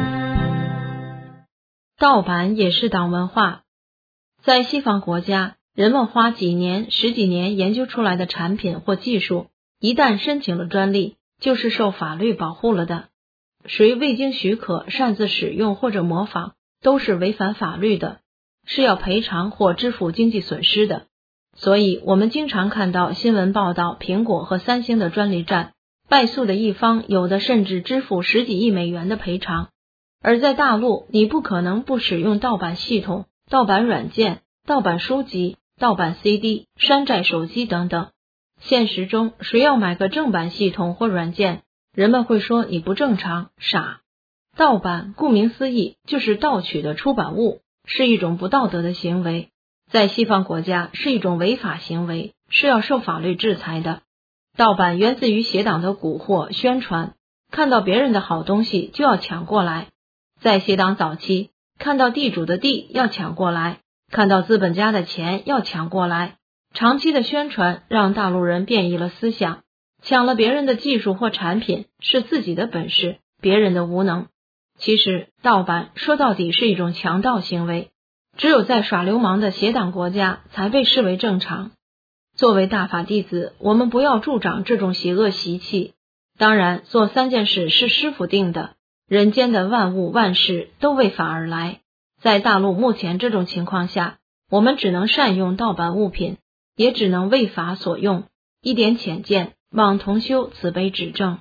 盗版也是党文化。在西方国家， 人们花几年、十几年研究出来的产品或技术，一旦申请了专利，就是受法律保护了的。谁未经许可擅自使用或者模仿，都是违反法律的，是要赔偿或支付经济损失的。所以我们经常看到新闻报道苹果和三星的专利战，败诉的一方有的甚至支付十几亿美元的赔偿。而在大陆，你不可能不使用盗版系统、盗版软件、盗版书籍、盗版 C D、山寨手机等等。现实中，谁要买个正版系统或软件，人们会说你不正常、傻。盗版顾名思义就是盗取的出版物，是一种不道德的行为，在西方国家是一种违法行为，是要受法律制裁的。盗版源自于邪党的蛊惑宣传，看到别人的好东西就要抢过来。在邪党早期，看到地主的地要抢过来，看到资本家的钱要抢过来。长期的宣传让大陆人变异了思想，抢了别人的技术或产品是自己的本事，别人的无能。其实盗版说到底是一种强盗行为，只有在耍流氓的邪党国家才被视为正常。作为大法弟子，我们不要助长这种邪恶习气。当然，做三件事是师父定的，人间的万物万事都为法而来。在大陆目前这种情况下，我们只能善用盗版物品，也只能为法所用，一点浅见，望同修慈悲指正。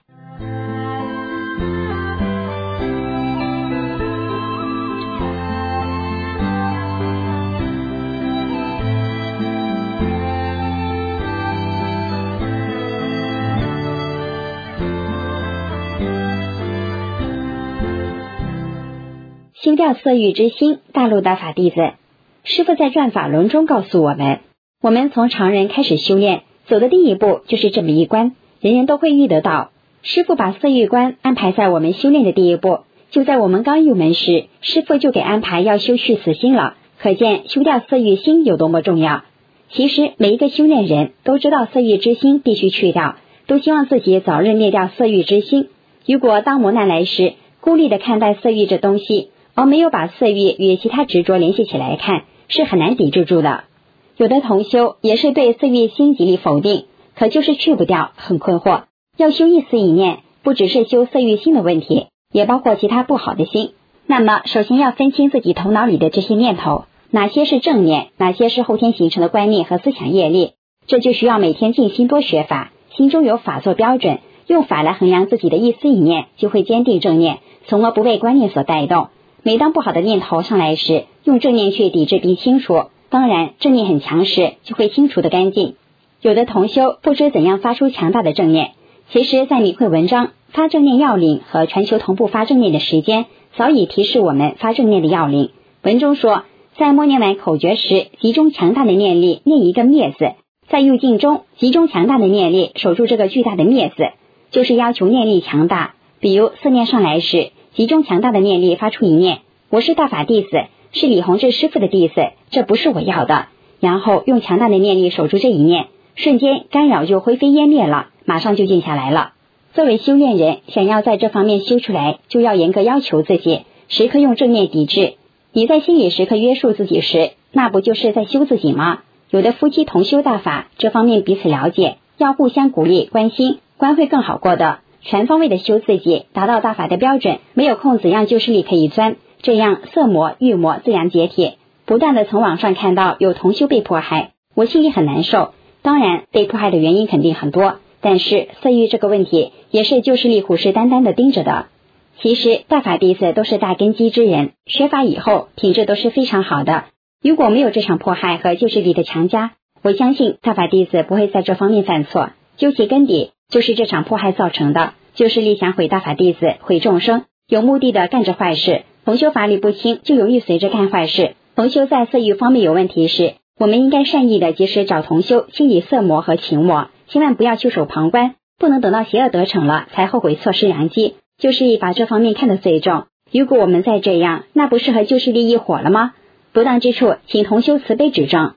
修掉色欲之心，大陆大法弟子。师父在转法轮中告诉我们，我们从常人开始修炼，走的第一步就是这么一关，人人都会遇得到。师父把色欲关安排在我们修炼的第一步，就在我们刚入门时，师父就给安排要修去死心了，可见修掉色欲心有多么重要。其实每一个修炼人都知道色欲之心必须去掉，都希望自己早日灭掉色欲之心。如果当磨难来时，孤立的看待色欲这东西，而没有把色欲与其他执着联系起来看，是很难抵制住的。有的同修也是对色欲心极力否定，可就是去不掉，很困惑。要修一丝一念，不只是修色欲心的问题，也包括其他不好的心。那么首先要分清自己头脑里的这些念头，哪些是正念，哪些是后天形成的观念和思想业力。这就需要每天静心多学法，心中有法做标准，用法来衡量自己的一丝一念，就会坚定正念，从而不被观念所带动。每当不好的念头上来时，用正念去抵制并清除，当然正念很强势，就会清除得干净。有的同修不知怎样发出强大的正念，其实在理会文章发正念要领和全球同步发正念的时间，早已提示我们发正念的要领。文中说，在默念完口诀时，集中强大的念力念一个灭字，在入境中集中强大的念力守住这个巨大的灭字，就是要求念力强大。比如四念上来时，集中强大的念力发出一念，我是大法弟子，是李洪志师父的弟子，这不是我要的。然后用强大的念力守住这一念，瞬间干扰就灰飞烟灭了，马上就静下来了。作为修炼人，想要在这方面修出来，就要严格要求自己，时刻用正念抵制。你在心里时刻约束自己时，那不就是在修自己吗？有的夫妻同修大法，这方面彼此了解，要互相鼓励关心，关会更好过的。全方位的修自己，达到大法的标准，没有空子让旧势力可以钻，这样色魔欲魔自然解体。不断的从网上看到有同修被迫害，我心里很难受。当然被迫害的原因肯定很多，但是色欲这个问题也是旧势力虎视眈眈的盯着的。其实大法弟子都是大根基之人，学法以后品质都是非常好的。如果没有这场迫害和旧势力的强加，我相信大法弟子不会在这方面犯错。究其根底，就是这场迫害造成的。旧势力想毁大法弟子，毁众生，有目的的干着坏事。同修法理不清，就容易随着干坏事。同修在色欲方面有问题时，我们应该善意的及时找同修清理色魔和情魔，千万不要袖手旁观，不能等到邪恶得逞了才后悔错失良机。旧势力把这方面看得最重，如果我们再这样，那不是和旧势力一伙了吗？不当之处，请同修慈悲指正。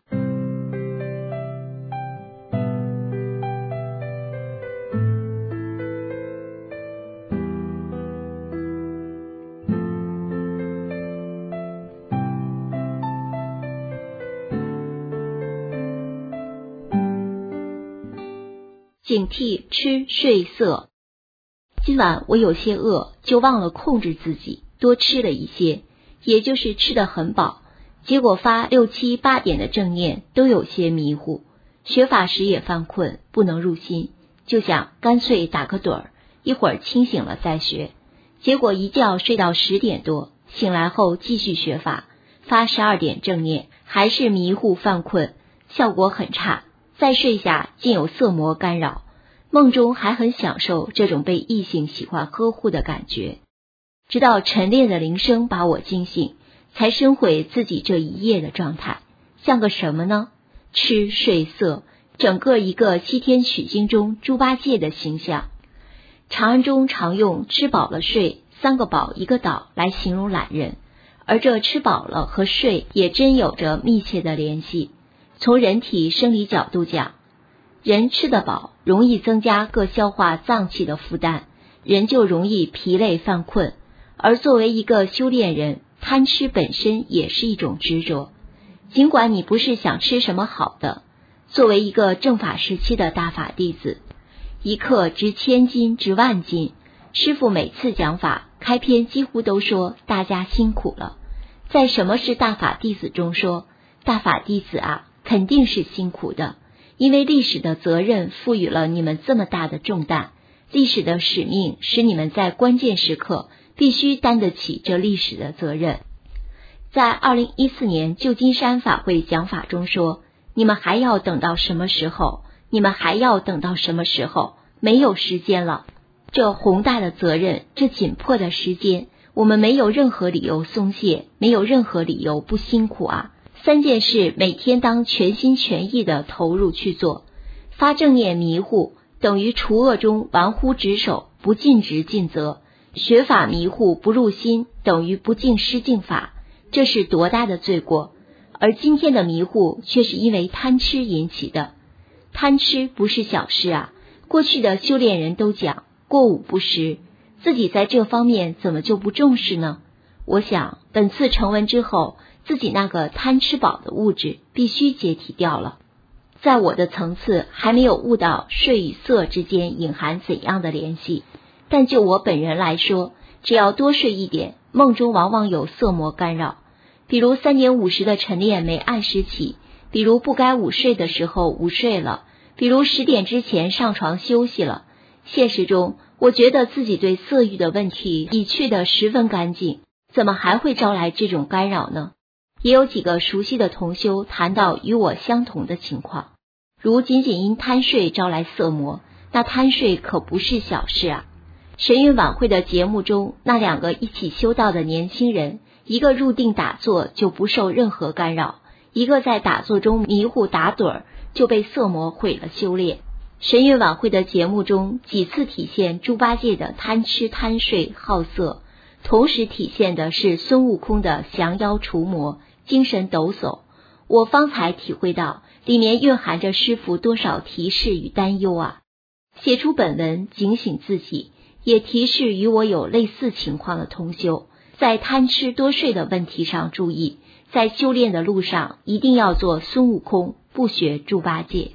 警惕吃睡色。今晚我有些饿，就忘了控制自己，多吃了一些，也就是吃得很饱，结果发六七八点的正念都有些迷糊，学法时也犯困，不能入心，就想干脆打个盹儿，一会儿清醒了再学。结果一觉睡到十点多，醒来后继续学法，发十二点正念，还是迷糊犯困，效果很差。再睡下竟有色魔干扰，梦中还很享受这种被异性喜欢呵护的感觉。直到晨练的铃声把我惊醒，才深悔自己这一夜的状态，像个什么呢？吃睡色，整个一个西天取经中猪八戒的形象。长安中常用吃饱了睡，三个饱一个倒来形容懒人，而这吃饱了和睡也真有着密切的联系。从人体生理角度讲，人吃得饱容易增加各消化脏器的负担，人就容易疲累犯困。而作为一个修炼人，贪吃本身也是一种执着，尽管你不是想吃什么好的。作为一个正法时期的大法弟子，一课值千金值万金，师父每次讲法开篇几乎都说大家辛苦了。在什么是大法弟子中说，大法弟子啊，肯定是辛苦的，因为历史的责任赋予了你们这么大的重担，历史的使命使你们在关键时刻必须担得起这历史的责任。在二零一四年旧金山法会讲法中说，你们还要等到什么时候？你们还要等到什么时候？没有时间了。这宏大的责任，这紧迫的时间，我们没有任何理由松懈，没有任何理由不辛苦啊。三件事每天当全心全意地投入去做。发正念迷糊，等于除恶中玩忽职守，不尽职尽责。学法迷糊不入心，等于不敬施敬法，这是多大的罪过。而今天的迷糊却是因为贪吃引起的。贪吃不是小事啊，过去的修炼人都讲过午不食，自己在这方面怎么就不重视呢？我想本次成文之后，自己那个贪吃饱的物质必须解体掉了。在我的层次还没有悟到睡与色之间隐含怎样的联系，但就我本人来说，只要多睡一点，梦中往往有色魔干扰。比如三点五十的晨练没按时起，比如不该午睡的时候午睡了，比如十点之前上床休息了。现实中，我觉得自己对色欲的问题已去得十分干净，怎么还会招来这种干扰呢？也有几个熟悉的同修谈到与我相同的情况，如仅仅因贪睡招来色魔，那贪睡可不是小事啊。神韵晚会的节目中，那两个一起修道的年轻人，一个入定打坐就不受任何干扰，一个在打坐中迷糊打盹儿，就被色魔毁了修炼。神韵晚会的节目中几次体现猪八戒的贪吃贪睡好色，同时体现的是孙悟空的降妖除魔，精神抖擞。我方才体会到里面蕴含着师父多少提示与担忧啊！写出本文警醒自己，也提示与我有类似情况的同修，在贪吃多睡的问题上注意，在修炼的路上一定要做孙悟空，不学猪八戒。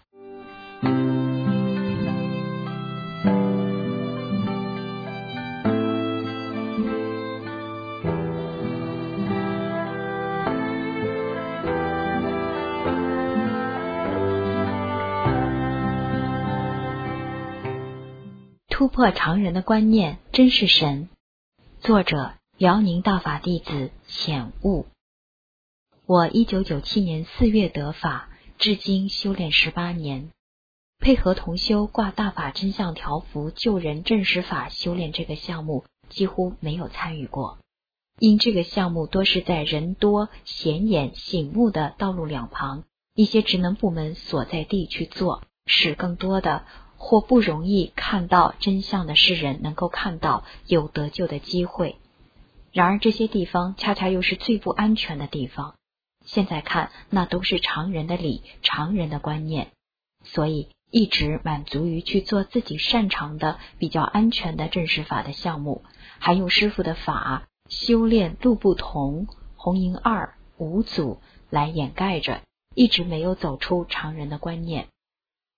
突破常人的观念，真是神。作者：辽宁大法弟子显悟。我一九九七年四月得法，至今修炼十八年，配合同修挂大法真相条幅救人证实法修炼这个项目几乎没有参与过，因这个项目多是在人多显眼醒目的道路两旁，一些职能部门所在地去做，使更多的或不容易看到真相的世人能够看到有得救的机会。然而这些地方恰恰又是最不安全的地方，现在看那都是常人的理，常人的观念，所以一直满足于去做自己擅长的比较安全的证实法的项目，还用师父的法修炼路不同、红营二、五祖来掩盖着，一直没有走出常人的观念。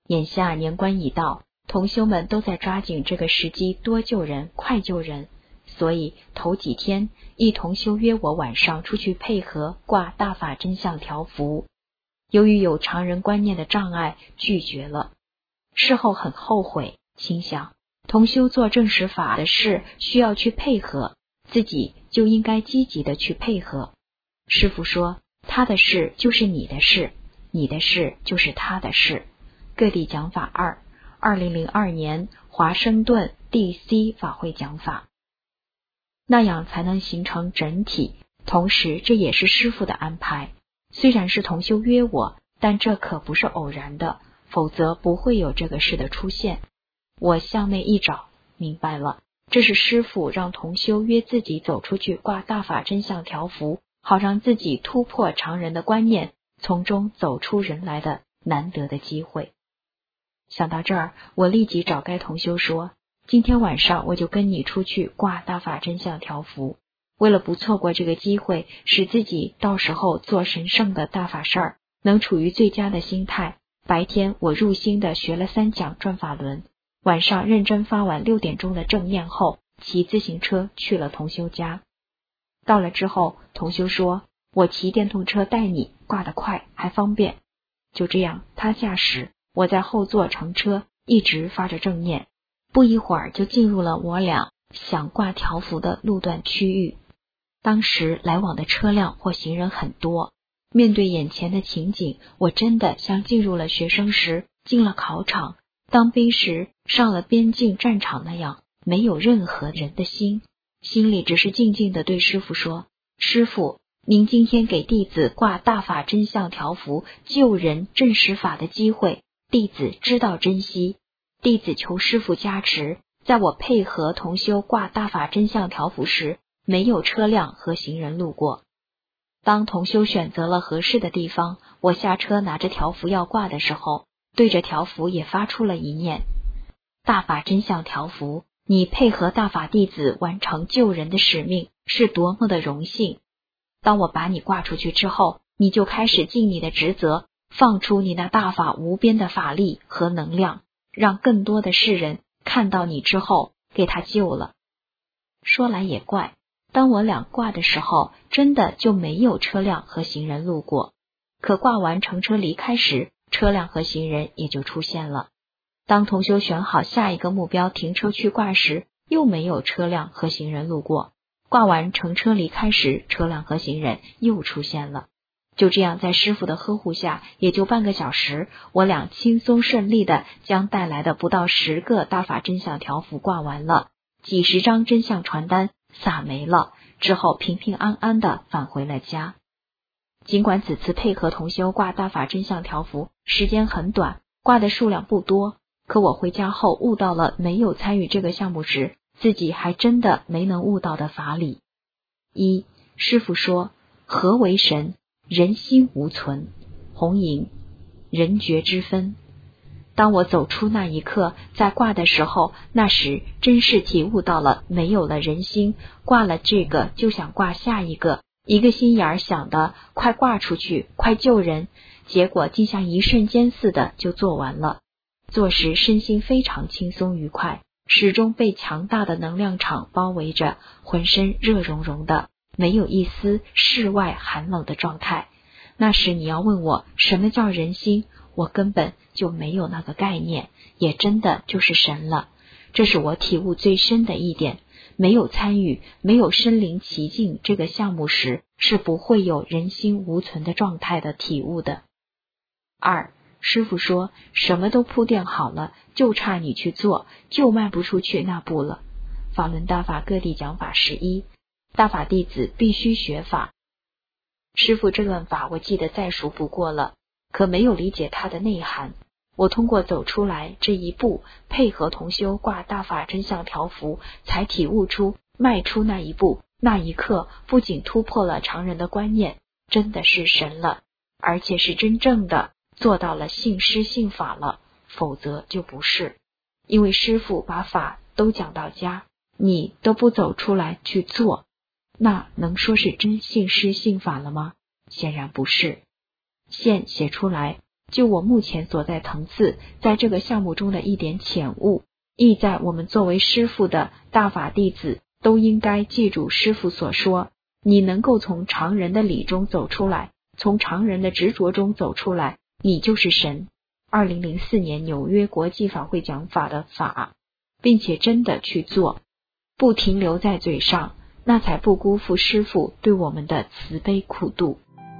眼下年关已到，同修们都在抓紧这个时机多救人，快救人，所以头几天一同修约我晚上出去配合挂大法真相条幅，由于有常人观念的障碍，拒绝了。事后很后悔，心想同修做正实法的事需要去配合，自己就应该积极的去配合。师父说，他的事就是你的事，你的事就是他的事。各地讲法二，二零零二年华盛顿 D C 法会讲法，那样才能形成整体。同时这也是师父的安排，虽然是同修约我，但这可不是偶然的，否则不会有这个事的出现。我向内一找，明白了，这是师父让同修约自己走出去挂大法真相条幅，好让自己突破常人的观念，从中走出人来的难得的机会。想到这儿，我立即找该同修说，今天晚上我就跟你出去挂大法真相条幅，为了不错过这个机会，使自己到时候做神圣的大法事儿能处于最佳的心态，白天我入心的学了三讲转法轮，晚上认真发完六点钟的正念后，骑自行车去了同修家。到了之后，同修说，我骑电动车带你，挂得快还方便。就这样，他驾驶，我在后座乘车，一直发着正念，不一会儿就进入了我俩想挂条幅的路段区域。当时来往的车辆或行人很多，面对眼前的情景，我真的像进入了学生时进了考场，当兵时上了边境战场那样，没有任何人的心，心里只是静静地对师父说，师父，您今天给弟子挂大法真相条幅救人证实法的机会，弟子知道珍惜，弟子求师父加持，在我配合同修挂大法真相条幅时，没有车辆和行人路过。当同修选择了合适的地方，我下车拿着条幅要挂的时候，对着条幅也发出了一念，大法真相条幅，你配合大法弟子完成救人的使命，是多么的荣幸。当我把你挂出去之后，你就开始尽你的职责，放出你那大法无边的法力和能量，让更多的世人看到你之后，给他救了。说来也怪，当我俩挂的时候，真的就没有车辆和行人路过，可挂完乘车离开时，车辆和行人也就出现了。当同修选好下一个目标停车去挂时，又没有车辆和行人路过，挂完乘车离开时，车辆和行人又出现了。就这样，在师父的呵护下，也就半个小时，我俩轻松顺利的将带来的不到十个大法真相条幅挂完了，几十张真相传单撒没了，之后平平安安的返回了家。尽管此次配合同修挂大法真相条幅时间很短，挂的数量不多，可我回家后悟到了没有参与这个项目时自己还真的没能悟到的法理。一，师父说，何为神？人心无存，红影人觉之分。当我走出那一刻，在挂的时候，那时真是体悟到了没有了人心，挂了这个就想挂下一个，一个心眼儿想的快挂出去，快救人，结果竟像一瞬间似的就做完了。做时身心非常轻松愉快，始终被强大的能量场包围着，浑身热融融的，没有一丝室外寒冷的状态。那时你要问我什么叫人心，我根本就没有那个概念，也真的就是神了。这是我体悟最深的一点，没有参与，没有身临其境这个项目时，是不会有人心无存的状态的体悟的。二，师父说，什么都铺垫好了，就差你去做，就迈不出去那步了。法轮大法各地讲法十一，大法弟子必须学法。师父这段法我记得再熟不过了，可没有理解它的内涵。我通过走出来这一步，配合同修挂大法真相条幅，才体悟出迈出那一步，那一刻不仅突破了常人的观念，真的是神了，而且是真正的做到了信师信法了，否则就不是。因为师父把法都讲到家，你都不走出来去做，那能说是真信师信法了吗？显然不是。线写出来， 就我目前所在层次，在这个项目中的一点浅悟，意在我们作为师父的大法弟子，都应该记住师父所说，你能够从常人的理中走出来，从常人的执着中走出来，你就是神。二零零四年纽约国际法会讲法的法，并且真的去做，不停留在嘴上，那才不辜负师父对我们的慈悲苦度。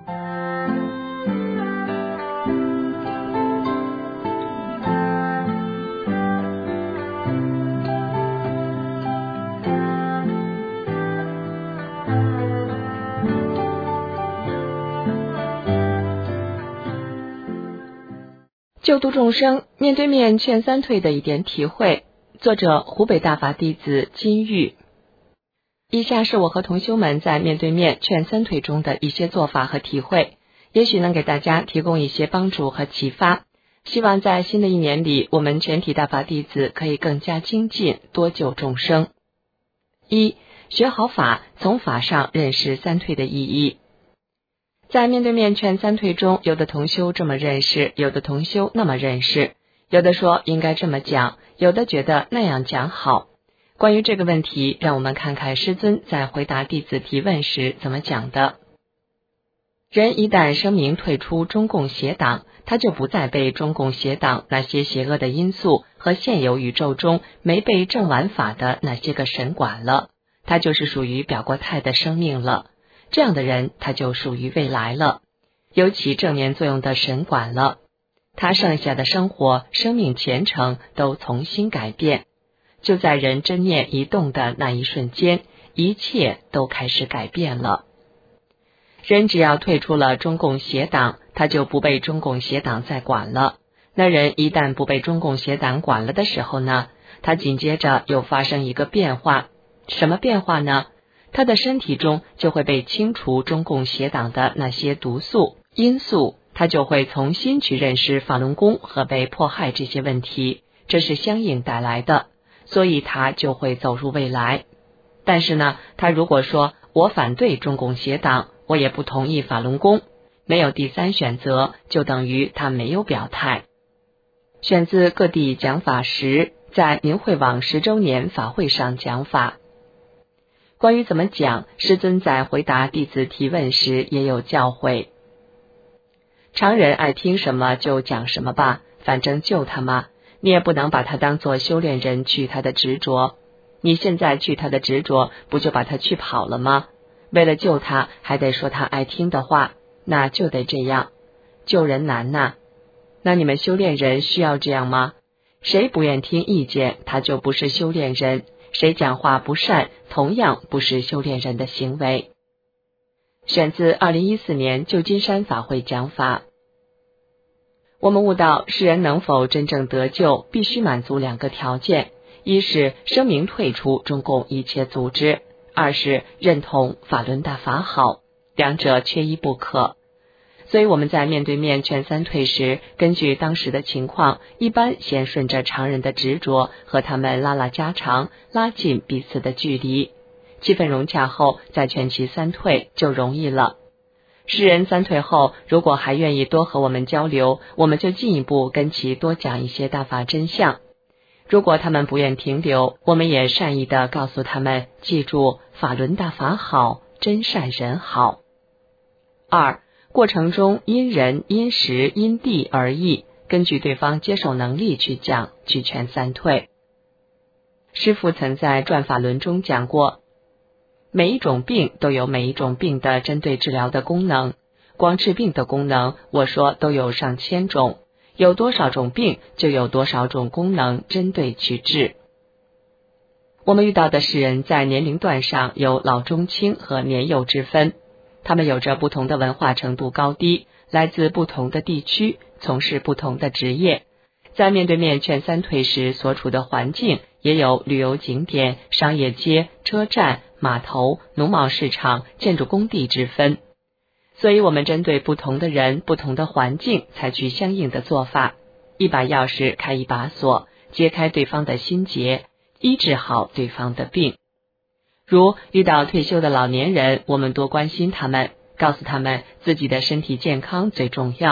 救度众生，面对面劝三退的一点体会。作者湖北大法弟子金玉。以下是我和同修们在面对面劝三退中的一些做法和体会，也许能给大家提供一些帮助和启发。希望在新的一年里，我们全体大法弟子可以更加精进，多救众生。一、学好法，从法上认识三退的意义。在面对面劝三退中，有的同修这么认识，有的同修那么认识，有的说应该这么讲，有的觉得那样讲好。关于这个问题，让我们看看师尊在回答弟子提问时怎么讲的。人一旦声明退出中共邪党，他就不再被中共邪党那些邪恶的因素和现有宇宙中没被正完法的那些个神管了，他就是属于表过态的生命了。这样的人他就属于未来了，有起正面作用的神管了，他剩下的生活、生命前程都重新改变。就在人真念一动的那一瞬间，一切都开始改变了。人只要退出了中共邪党，他就不被中共邪党再管了。那人一旦不被中共邪党管了的时候呢，他紧接着又发生一个变化。什么变化呢？他的身体中就会被清除中共邪党的那些毒素因素，他就会重新去认识法轮功和被迫害这些问题，这是相应带来的，所以他就会走入未来。但是呢，他如果说我反对中共邪党，我也不同意法轮功，没有第三选择，就等于他没有表态。选自各地讲法时，在明慧网十周年法会上讲法。关于怎么讲，师尊在回答弟子提问时也有教诲。常人爱听什么就讲什么吧，反正救他嘛，你也不能把他当作修炼人去他的执着。你现在去他的执着，不就把他去跑了吗？为了救他，还得说他爱听的话，那就得这样。救人难呐，那你们修炼人需要这样吗？谁不愿听意见，他就不是修炼人。谁讲话不善，同样不是修炼人的行为。选自二零一四年旧金山法会讲法。我们悟到，世人能否真正得救，必须满足两个条件：一是声明退出中共一切组织，二是认同法轮大法好，两者缺一不可。所以我们在面对面劝三退时，根据当时的情况，一般先顺着常人的执着，和他们拉拉家常，拉近彼此的距离，气氛融洽后，再劝其三退就容易了。世人三退后，如果还愿意多和我们交流，我们就进一步跟其多讲一些大法真相。如果他们不愿停留，我们也善意地告诉他们，记住法轮大法好，真善人好。二、过程中因人因时因地而异，根据对方接受能力去讲，去劝三退。师父曾在转法轮中讲过，每一种病都有每一种病的针对治疗的功能，光治病的功能，我说都有上千种，有多少种病，就有多少种功能针对去治。我们遇到的世人在年龄段上有老中青和年幼之分，他们有着不同的文化程度高低，来自不同的地区，从事不同的职业，在面对面劝三退时所处的环境也有旅游景点、商业街、车站、码头、农贸市场、建筑工地之分。所以我们针对不同的人、不同的环境，采取相应的做法，一把钥匙开一把锁，揭开对方的心结，医治好对方的病。如遇到退休的老年人，我们多关心他们，告诉他们自己的身体健康最重要，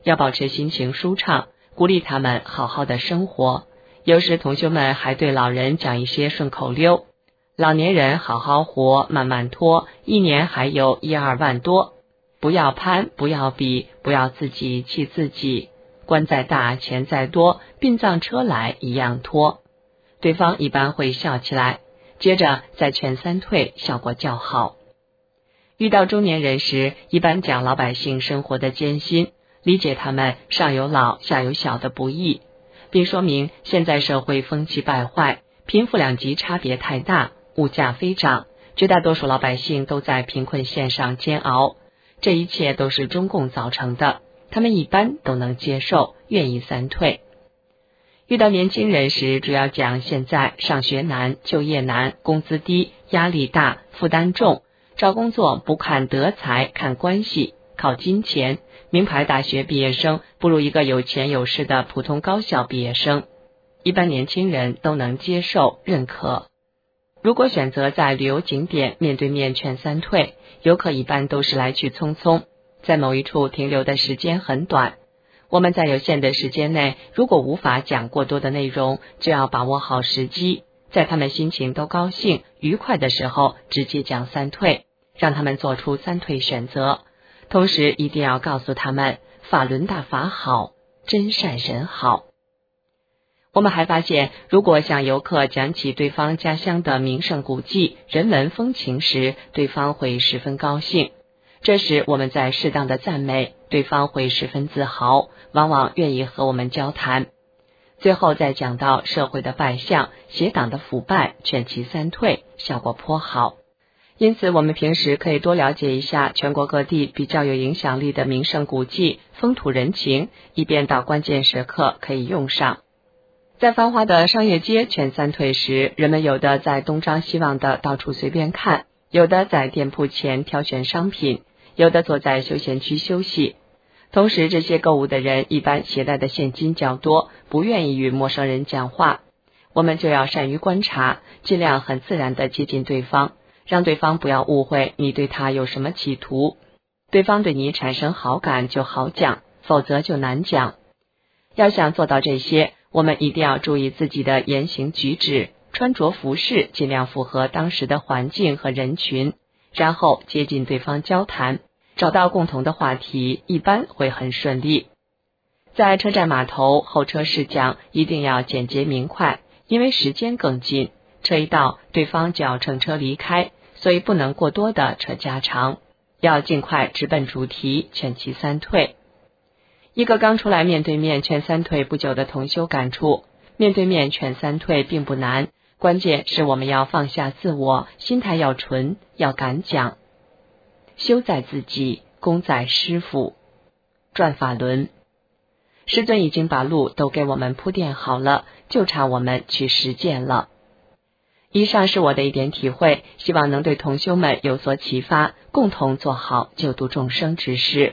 要保持心情舒畅，鼓励他们好好的生活。有时同学们还对老人讲一些顺口溜，老年人好好活，慢慢拖，一年还有一二万多。不要攀，不要比，不要自己气自己。官再大，钱再多，殡葬车来一样拖。对方一般会笑起来，接着再劝三退，效果较好。遇到中年人时，一般讲老百姓生活的艰辛，理解他们上有老下有小的不易，并说明现在社会风气败坏，贫富两极差别太大，物价飞涨，绝大多数老百姓都在贫困线上煎熬，这一切都是中共造成的，他们一般都能接受，愿意三退。遇到年轻人时，主要讲现在上学难，就业难，工资低，压力大，负担重，找工作不看德才，看关系，靠金钱，名牌大学毕业生不如一个有钱有势的普通高校毕业生，一般年轻人都能接受认可。如果选择在旅游景点面对面劝三退，游客一般都是来去匆匆，在某一处停留的时间很短。我们在有限的时间内，如果无法讲过多的内容，就要把握好时机，在他们心情都高兴愉快的时候直接讲三退，让他们做出三退选择。同时一定要告诉他们，法轮大法好，真善人好。我们还发现，如果向游客讲起对方家乡的名胜古迹、人文风情时，对方会十分高兴。这时我们在适当的赞美，对方会十分自豪，往往愿意和我们交谈。最后再讲到社会的败相、邪党的腐败，劝其三退，效果颇好。因此我们平时可以多了解一下全国各地比较有影响力的名胜古迹、风土人情，以便到关键时刻可以用上。在繁华的商业街劝三退时，人们有的在东张西望的到处随便看，有的在店铺前挑选商品，有的坐在休闲区休息。同时这些购物的人一般携带的现金较多，不愿意与陌生人讲话，我们就要善于观察，尽量很自然地接近对方，让对方不要误会你对他有什么企图。对方对你产生好感就好讲，否则就难讲。要想做到这些，我们一定要注意自己的言行举止，穿着服饰尽量符合当时的环境和人群，然后接近对方交谈，找到共同的话题，一般会很顺利。在车站码头候车室讲一定要简洁明快，因为时间更近，车一到对方就要乘车离开，所以不能过多的扯家常，要尽快直奔主题，劝其三退。一个刚出来面对面劝三退不久的同修感触，面对面劝三退并不难，关键是我们要放下自我，心态要纯，要敢讲。修在自己，功在师父。转法轮，师尊已经把路都给我们铺垫好了，就差我们去实践了。以上是我的一点体会，希望能对同修们有所启发，共同做好救度众生之事。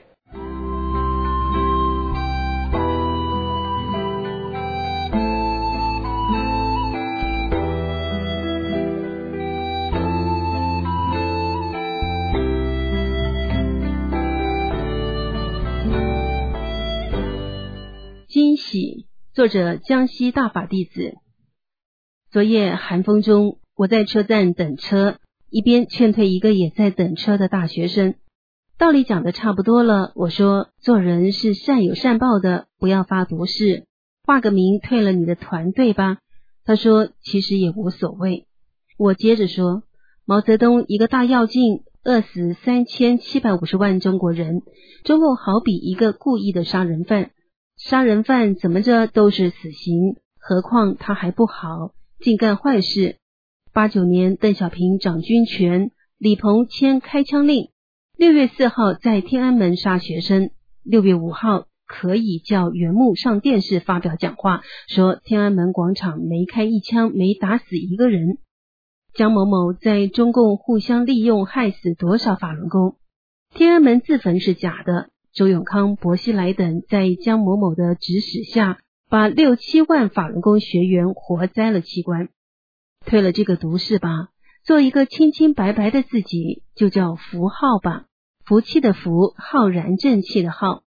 惊喜，作者江西大法弟子。昨夜寒风中，我在车站等车，一边劝退一个也在等车的大学生。道理讲的差不多了，我说做人是善有善报的，不要发毒誓，化个名退了你的团队吧。他说其实也无所谓。我接着说，毛泽东一个大跃进饿死三千七百五十万中国人，中共好比一个故意的杀人犯，杀人犯怎么着都是死刑，何况他还不好，净干坏事。八九年邓小平掌军权，李鹏签开枪令，六月四号在天安门杀学生，六月五号可以叫袁牧上电视发表讲话，说天安门广场没开一枪，没打死一个人。江某某在中共互相利用，害死多少法轮功？天安门自焚是假的，周永康、薄熙来等在江某某的指使下，把六七万法轮功学员活摘了器官。退了这个毒誓吧，做一个清清白白的自己，就叫福浩吧，福气的福，浩然正气的浩。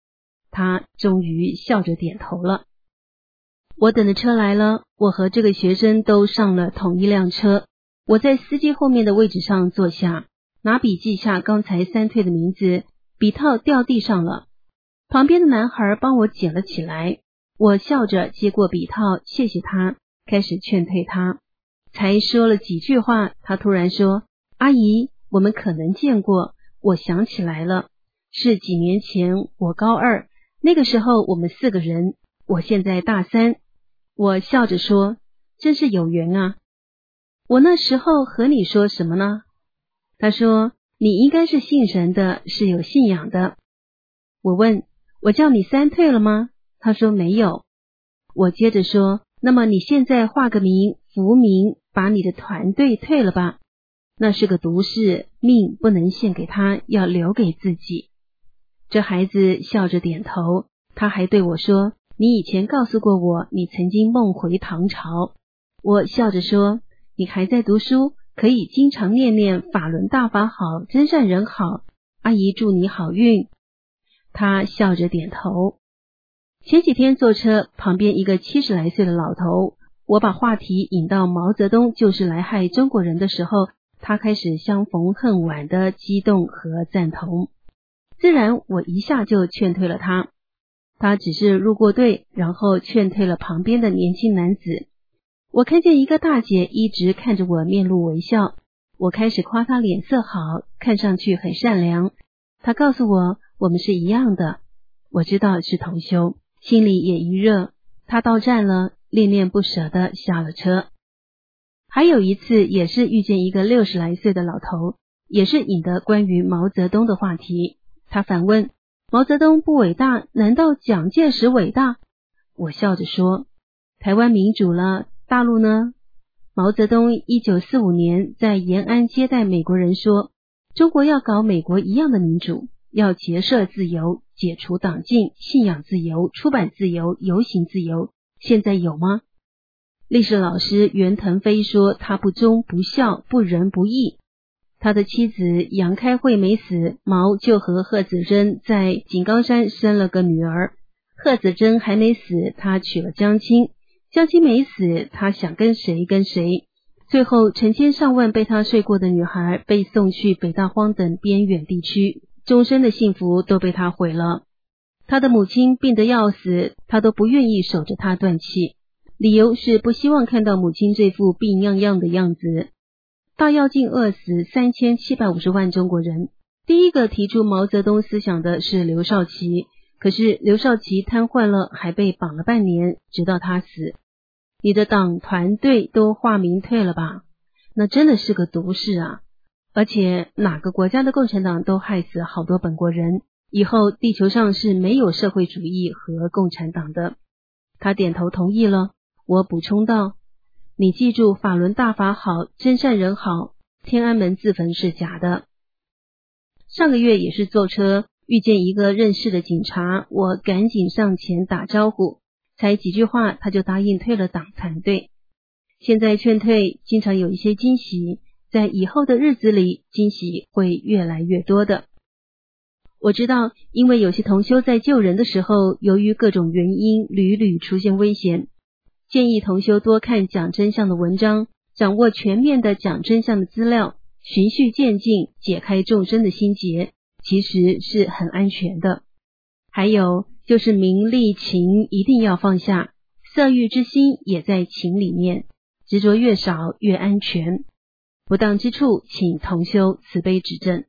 他终于笑着点头了。我等的车来了，我和这个学生都上了同一辆车。我在司机后面的位置上坐下，拿笔记下刚才三退的名字，笔套掉地上了。旁边的男孩帮我捡了起来，我笑着接过笔套，谢谢他，开始劝退他。才说了几句话，他突然说：阿姨，我们可能见过，我想起来了，是几年前我高二，那个时候我们四个人，我现在大三。我笑着说：真是有缘啊。我那时候和你说什么呢？他说：你应该是信神的，是有信仰的。我问：我叫你三退了吗？他说没有。我接着说：那么你现在化个名，符名，把你的团队退了吧。那是个毒誓，命不能献给他，要留给自己。这孩子笑着点头，他还对我说：你以前告诉过我，你曾经梦回唐朝。我笑着说：你还在读书，可以经常念念法轮大法好，真善人好，阿姨祝你好运。他笑着点头。前几天坐车，旁边一个七十来岁的老头，我把话题引到毛泽东就是来害中国人的时候，他开始相逢恨晚的激动和赞同。自然我一下就劝退了他。他只是入过队，然后劝退了旁边的年轻男子。我看见一个大姐一直看着我面露微笑，我开始夸她脸色好，看上去很善良。她告诉我我们是一样的，我知道是同修，心里也一热。她到站了，恋恋不舍地下了车。还有一次也是遇见一个六十来岁的老头，也是引得关于毛泽东的话题。他反问：毛泽东不伟大，难道蒋介石伟大？我笑着说：台湾民主了，大陆呢？毛泽东一九四五年在延安接待美国人说，中国要搞美国一样的民主，要结社自由，解除党禁，信仰自由，出版自由，游行自由。现在有吗？历史老师袁腾飞说他不忠不孝，不仁不义。他的妻子杨开慧没死，毛就和贺子珍在井冈山生了个女儿。贺子珍还没死，他娶了江青。江青没死，他想跟谁跟谁。最后成千上万被他睡过的女孩被送去北大荒等边远地区，终身的幸福都被他毁了。他的母亲病得要死，他都不愿意守着她断气，理由是不希望看到母亲这副病怏怏的样子。大跃进饿死三千七百五十万中国人，第一个提出毛泽东思想的是刘少奇，可是刘少奇瘫痪了，还被绑了半年，直到他死。你的党团队都化名退了吧？那真的是个毒誓啊！而且哪个国家的共产党都害死好多本国人，以后地球上是没有社会主义和共产党的。他点头同意了。我补充道：你记住，法轮大法好，真善人好，天安门自焚是假的。上个月也是坐车遇见一个认识的警察，我赶紧上前打招呼，才几句话他就答应退了党团队。现在劝退经常有一些惊喜，在以后的日子里惊喜会越来越多的。我知道，因为有些同修在救人的时候，由于各种原因屡屡出现危险，建议同修多看讲真相的文章，掌握全面的讲真相的资料，循序渐进，解开众生的心结，其实是很安全的。还有就是名利情一定要放下，色欲之心也在情里面，执着越少越安全。不当之处，请同修慈悲指正。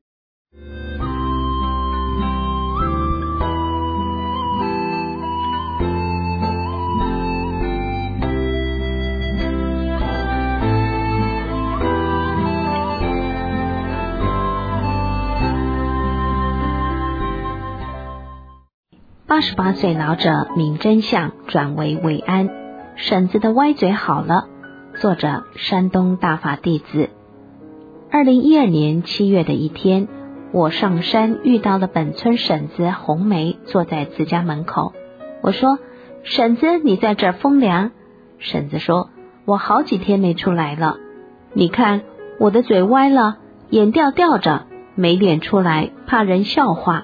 八十八岁老者明真相，转为伟安。婶子的歪嘴好了。作者：山东大法弟子。二零一二年七月的一天，我上山遇到了本村婶子红梅，坐在自家门口。我说：婶子，你在这儿风凉？婶子说：我好几天没出来了，你看我的嘴歪了，眼吊吊着，没脸出来，怕人笑话。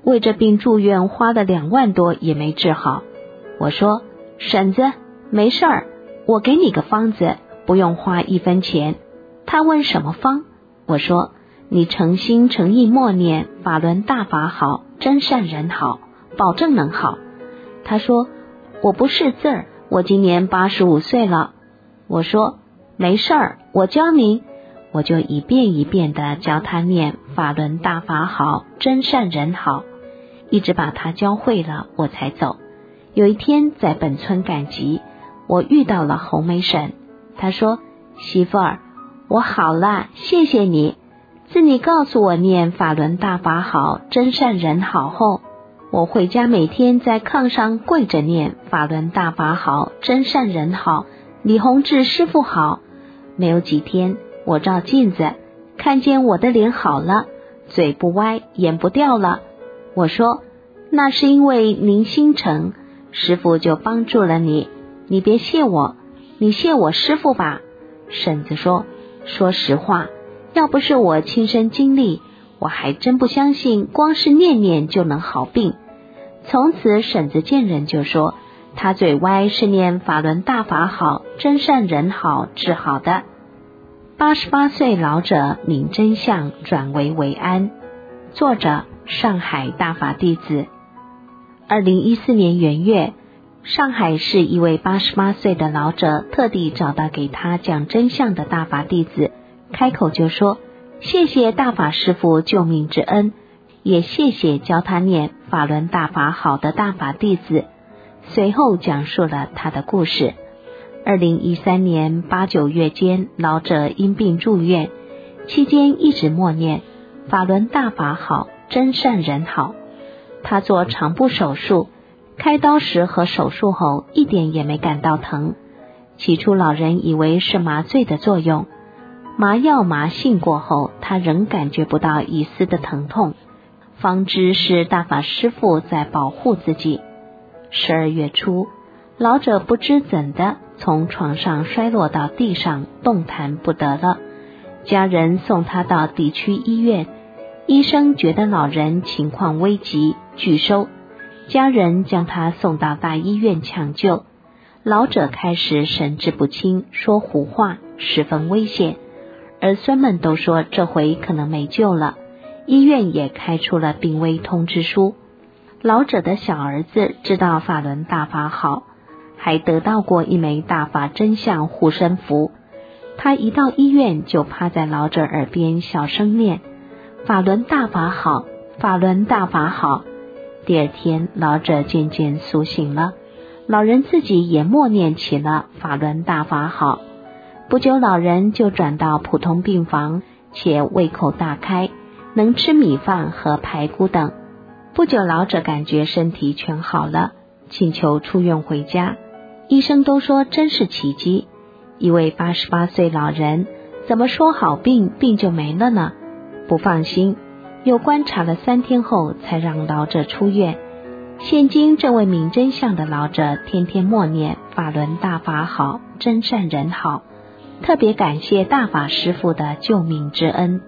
为这病住院花了两万多也没治好。我说，婶子，没事儿，我给你个方子，不用花一分钱。他问什么方？我说，你诚心诚意默念法轮大法好，真善人好，保证能好。他说，我不识字儿，我今年八十五岁了。我说，没事儿，我教您。我就一遍一遍地教他念法轮大法好，真善人好，一直把他教会了，我才走。有一天在本村赶集，我遇到了红梅婶，她说，媳妇儿，我好了，谢谢你。自你告诉我念法轮大法好，真善人好后，我回家每天在炕上跪着念法轮大法好，真善人好，李洪志师傅好。没有几天，我照镜子看见我的脸好了，嘴不歪，眼不掉了。我说，那是因为您心诚，师傅就帮助了你，你别谢我，你谢我师傅吧。婶子说，说实话，要不是我亲身经历，我还真不相信光是念念就能好病。从此婶子见人就说，他嘴歪是念法轮大法好，真善人好治好的。八十八岁老者明真相，转危为安。作者，上海大法弟子。二零一四年元月，上海市一位八十八岁的老者特地找到给他讲真相的大法弟子，开口就说，谢谢大法师父救命之恩，也谢谢教他念法轮大法好的大法弟子。随后讲述了他的故事。二零一三年八九月间，老者因病住院，期间一直默念法轮大法好，真善人好。他做肠部手术，开刀时和手术后一点也没感到疼。起初老人以为是麻醉的作用，麻药麻性过后，他仍感觉不到一丝的疼痛，方知是大法师父在保护自己。十二月初，老者不知怎的从床上摔落到地上，动弹不得了。家人送他到地区医院，医生觉得老人情况危急，拒收。家人将他送到大医院抢救。老者开始神志不清，说胡话，十分危险。儿孙们都说这回可能没救了，医院也开出了病危通知书。老者的小儿子知道法轮大法好，还得到过一枚大法真相护身符。他一到医院就趴在老者耳边小声念法轮大法好，法轮大法好。第二天老者渐渐苏醒了，老人自己也默念起了法轮大法好。不久老人就转到普通病房，且胃口大开，能吃米饭和排骨等。不久老者感觉身体全好了，请求出院回家。医生都说真是奇迹，一位八十八岁老人怎么说好病病就没了呢？不放心，又观察了三天后才让老者出院。现今这位明真相的老者天天默念法轮大法好，真善人好，特别感谢大法师父的救命之恩。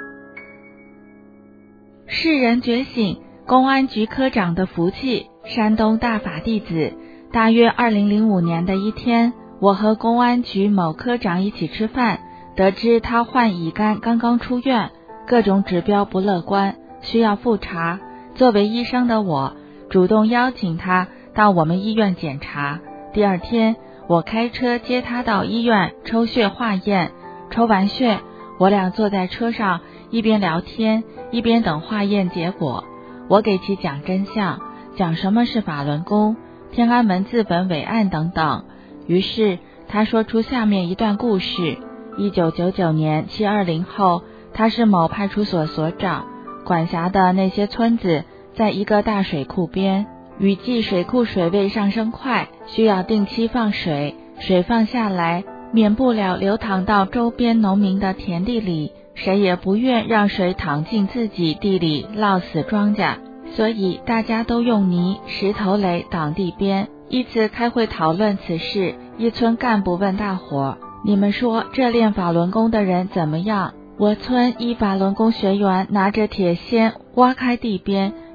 世人觉醒，公安局科长的福气。山东大法弟子。大约二零零五年的一天，我和公安局某科长一起吃饭，得知他患乙肝，刚刚出院，各种指标不乐观，需要复查。作为医生的我，主动邀请他到我们医院检查。第二天，我开车接他到医院抽血化验。抽完血，我俩坐在车上，一边聊天，一边等化验结果。我给其讲真相，讲什么是法轮功、天安门自焚伟案等等。于是他说出下面一段故事。一九九九年七二零后，他是某派出所所长，管辖的那些村子在一个大水库边，雨季水库水位上升快，需要定期放水，水放下来免不了流淌到周边农民的田地里，谁也不愿让水淌进自己地里涝死庄稼，所以大家都用泥石头垒挡地边。一次开会讨论此事，一村干部问大伙，你们说这练法轮功的人怎么样？我村一法轮功学员拿着铁锨挖开地边，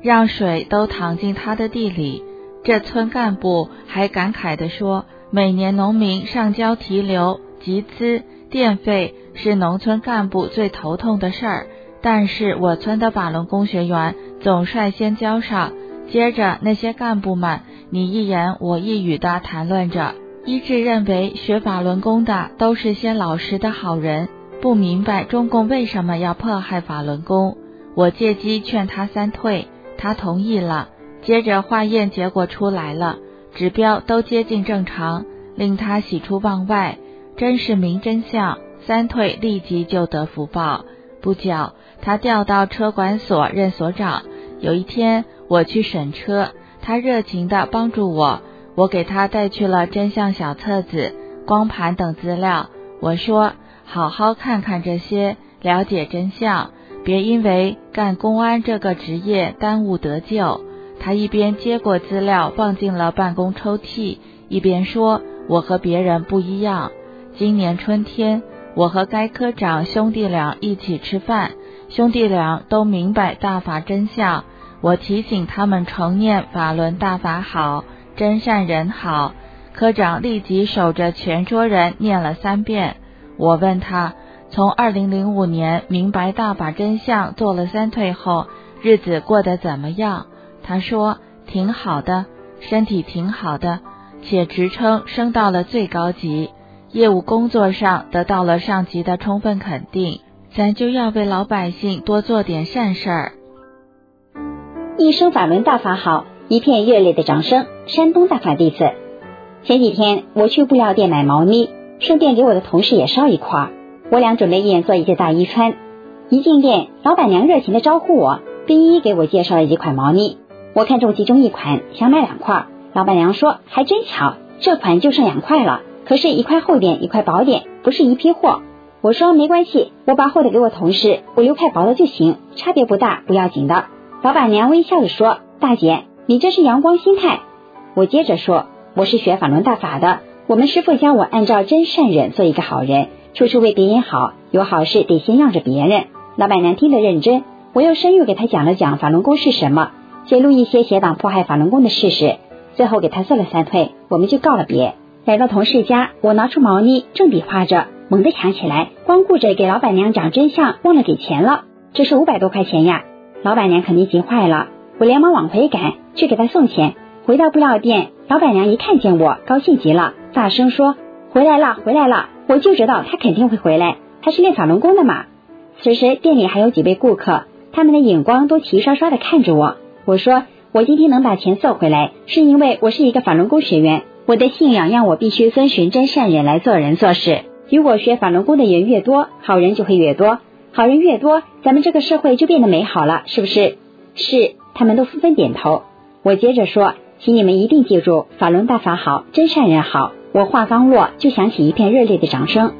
让水都淌进他的地里。这村干部还感慨地说，每年农民上交提留、集资、电费是农村干部最头痛的事儿，但是我村的法轮功学员总率先交上，接着那些干部们你一言我一语地谈论着，一致认为学法轮功的都是些老实的好人，不明白中共为什么要迫害法轮功。我借机劝他三退，他同意了。接着化验结果出来了，指标都接近正常，令他喜出望外，真是明真相，三退立即就得福报。不久他调到车管所任所长，有一天我去审车，他热情地帮助我，我给他带去了真相小册子、光盘等资料，我说好好看看这些，了解真相，别因为干公安这个职业耽误得救。他一边接过资料放进了办公抽屉，一边说，我和别人不一样。今年春天，我和该科长兄弟俩一起吃饭，兄弟俩都明白大法真相，我提醒他们重念法轮大法好，真善人好。科长立即守着全桌人念了三遍。我问他，从二零零五年明白大法真相做了三退后，日子过得怎么样？他说挺好的，身体挺好的，且职称升到了最高级，业务工作上得到了上级的充分肯定，咱就要为老百姓多做点善事儿。 一声法轮大法好，一片热烈的掌声。山东大法弟子，前几天我去布料店买毛呢，顺便给我的同事也捎一块，我俩准备一人做一件大衣穿。一进店，老板娘热情地招呼我，并一一给我介绍了几款毛呢。我看中其中一款，想买两块，老板娘说还真巧，这款就剩两块了，可是一块厚点一块薄点，不是一批货。我说没关系，我把厚的给我同事，我留块薄的就行，差别不大，不要紧的。老板娘微笑地说，大姐你这是阳光心态。我接着说，我是学法轮大法的，我们师父教我按照真善忍做一个好人，处处为别人好，有好事得先让着别人。老板娘听得认真，我又深入给她讲了讲法轮功是什么，揭露一些邪党迫害法轮功的事实，最后给他做了三退，我们就告了别。来到同事家，我拿出毛呢，正比划着，猛地抢起来，光顾着给老板娘讲真相，忘了给钱了，这是五百多块钱呀！老板娘肯定急坏了，我连忙往回赶，去给她送钱。回到布料店，老板娘一看见我，高兴极了，大声说，回来了，回来了！我就知道她肯定会回来，她是练法轮功的嘛。此时店里还有几位顾客，他们的眼光都齐刷刷地看着我。我说，我今天能把钱送回来，是因为我是一个法轮功学员，我的信仰让我必须遵循真善忍来做人做事。如果学法轮功的人越多，好人就会越多，好人越多，咱们这个社会就变得美好了，是不是？是，他们都纷纷点头。我接着说，请你们一定记住，法轮大法好，真善人好。我话刚落，就响起一片热烈的掌声。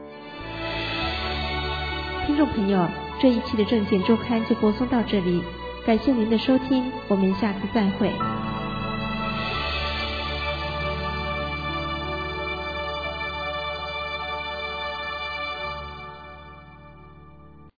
听众朋友，这一期的证件周刊就播送到这里，感谢您的收听，我们下次再会。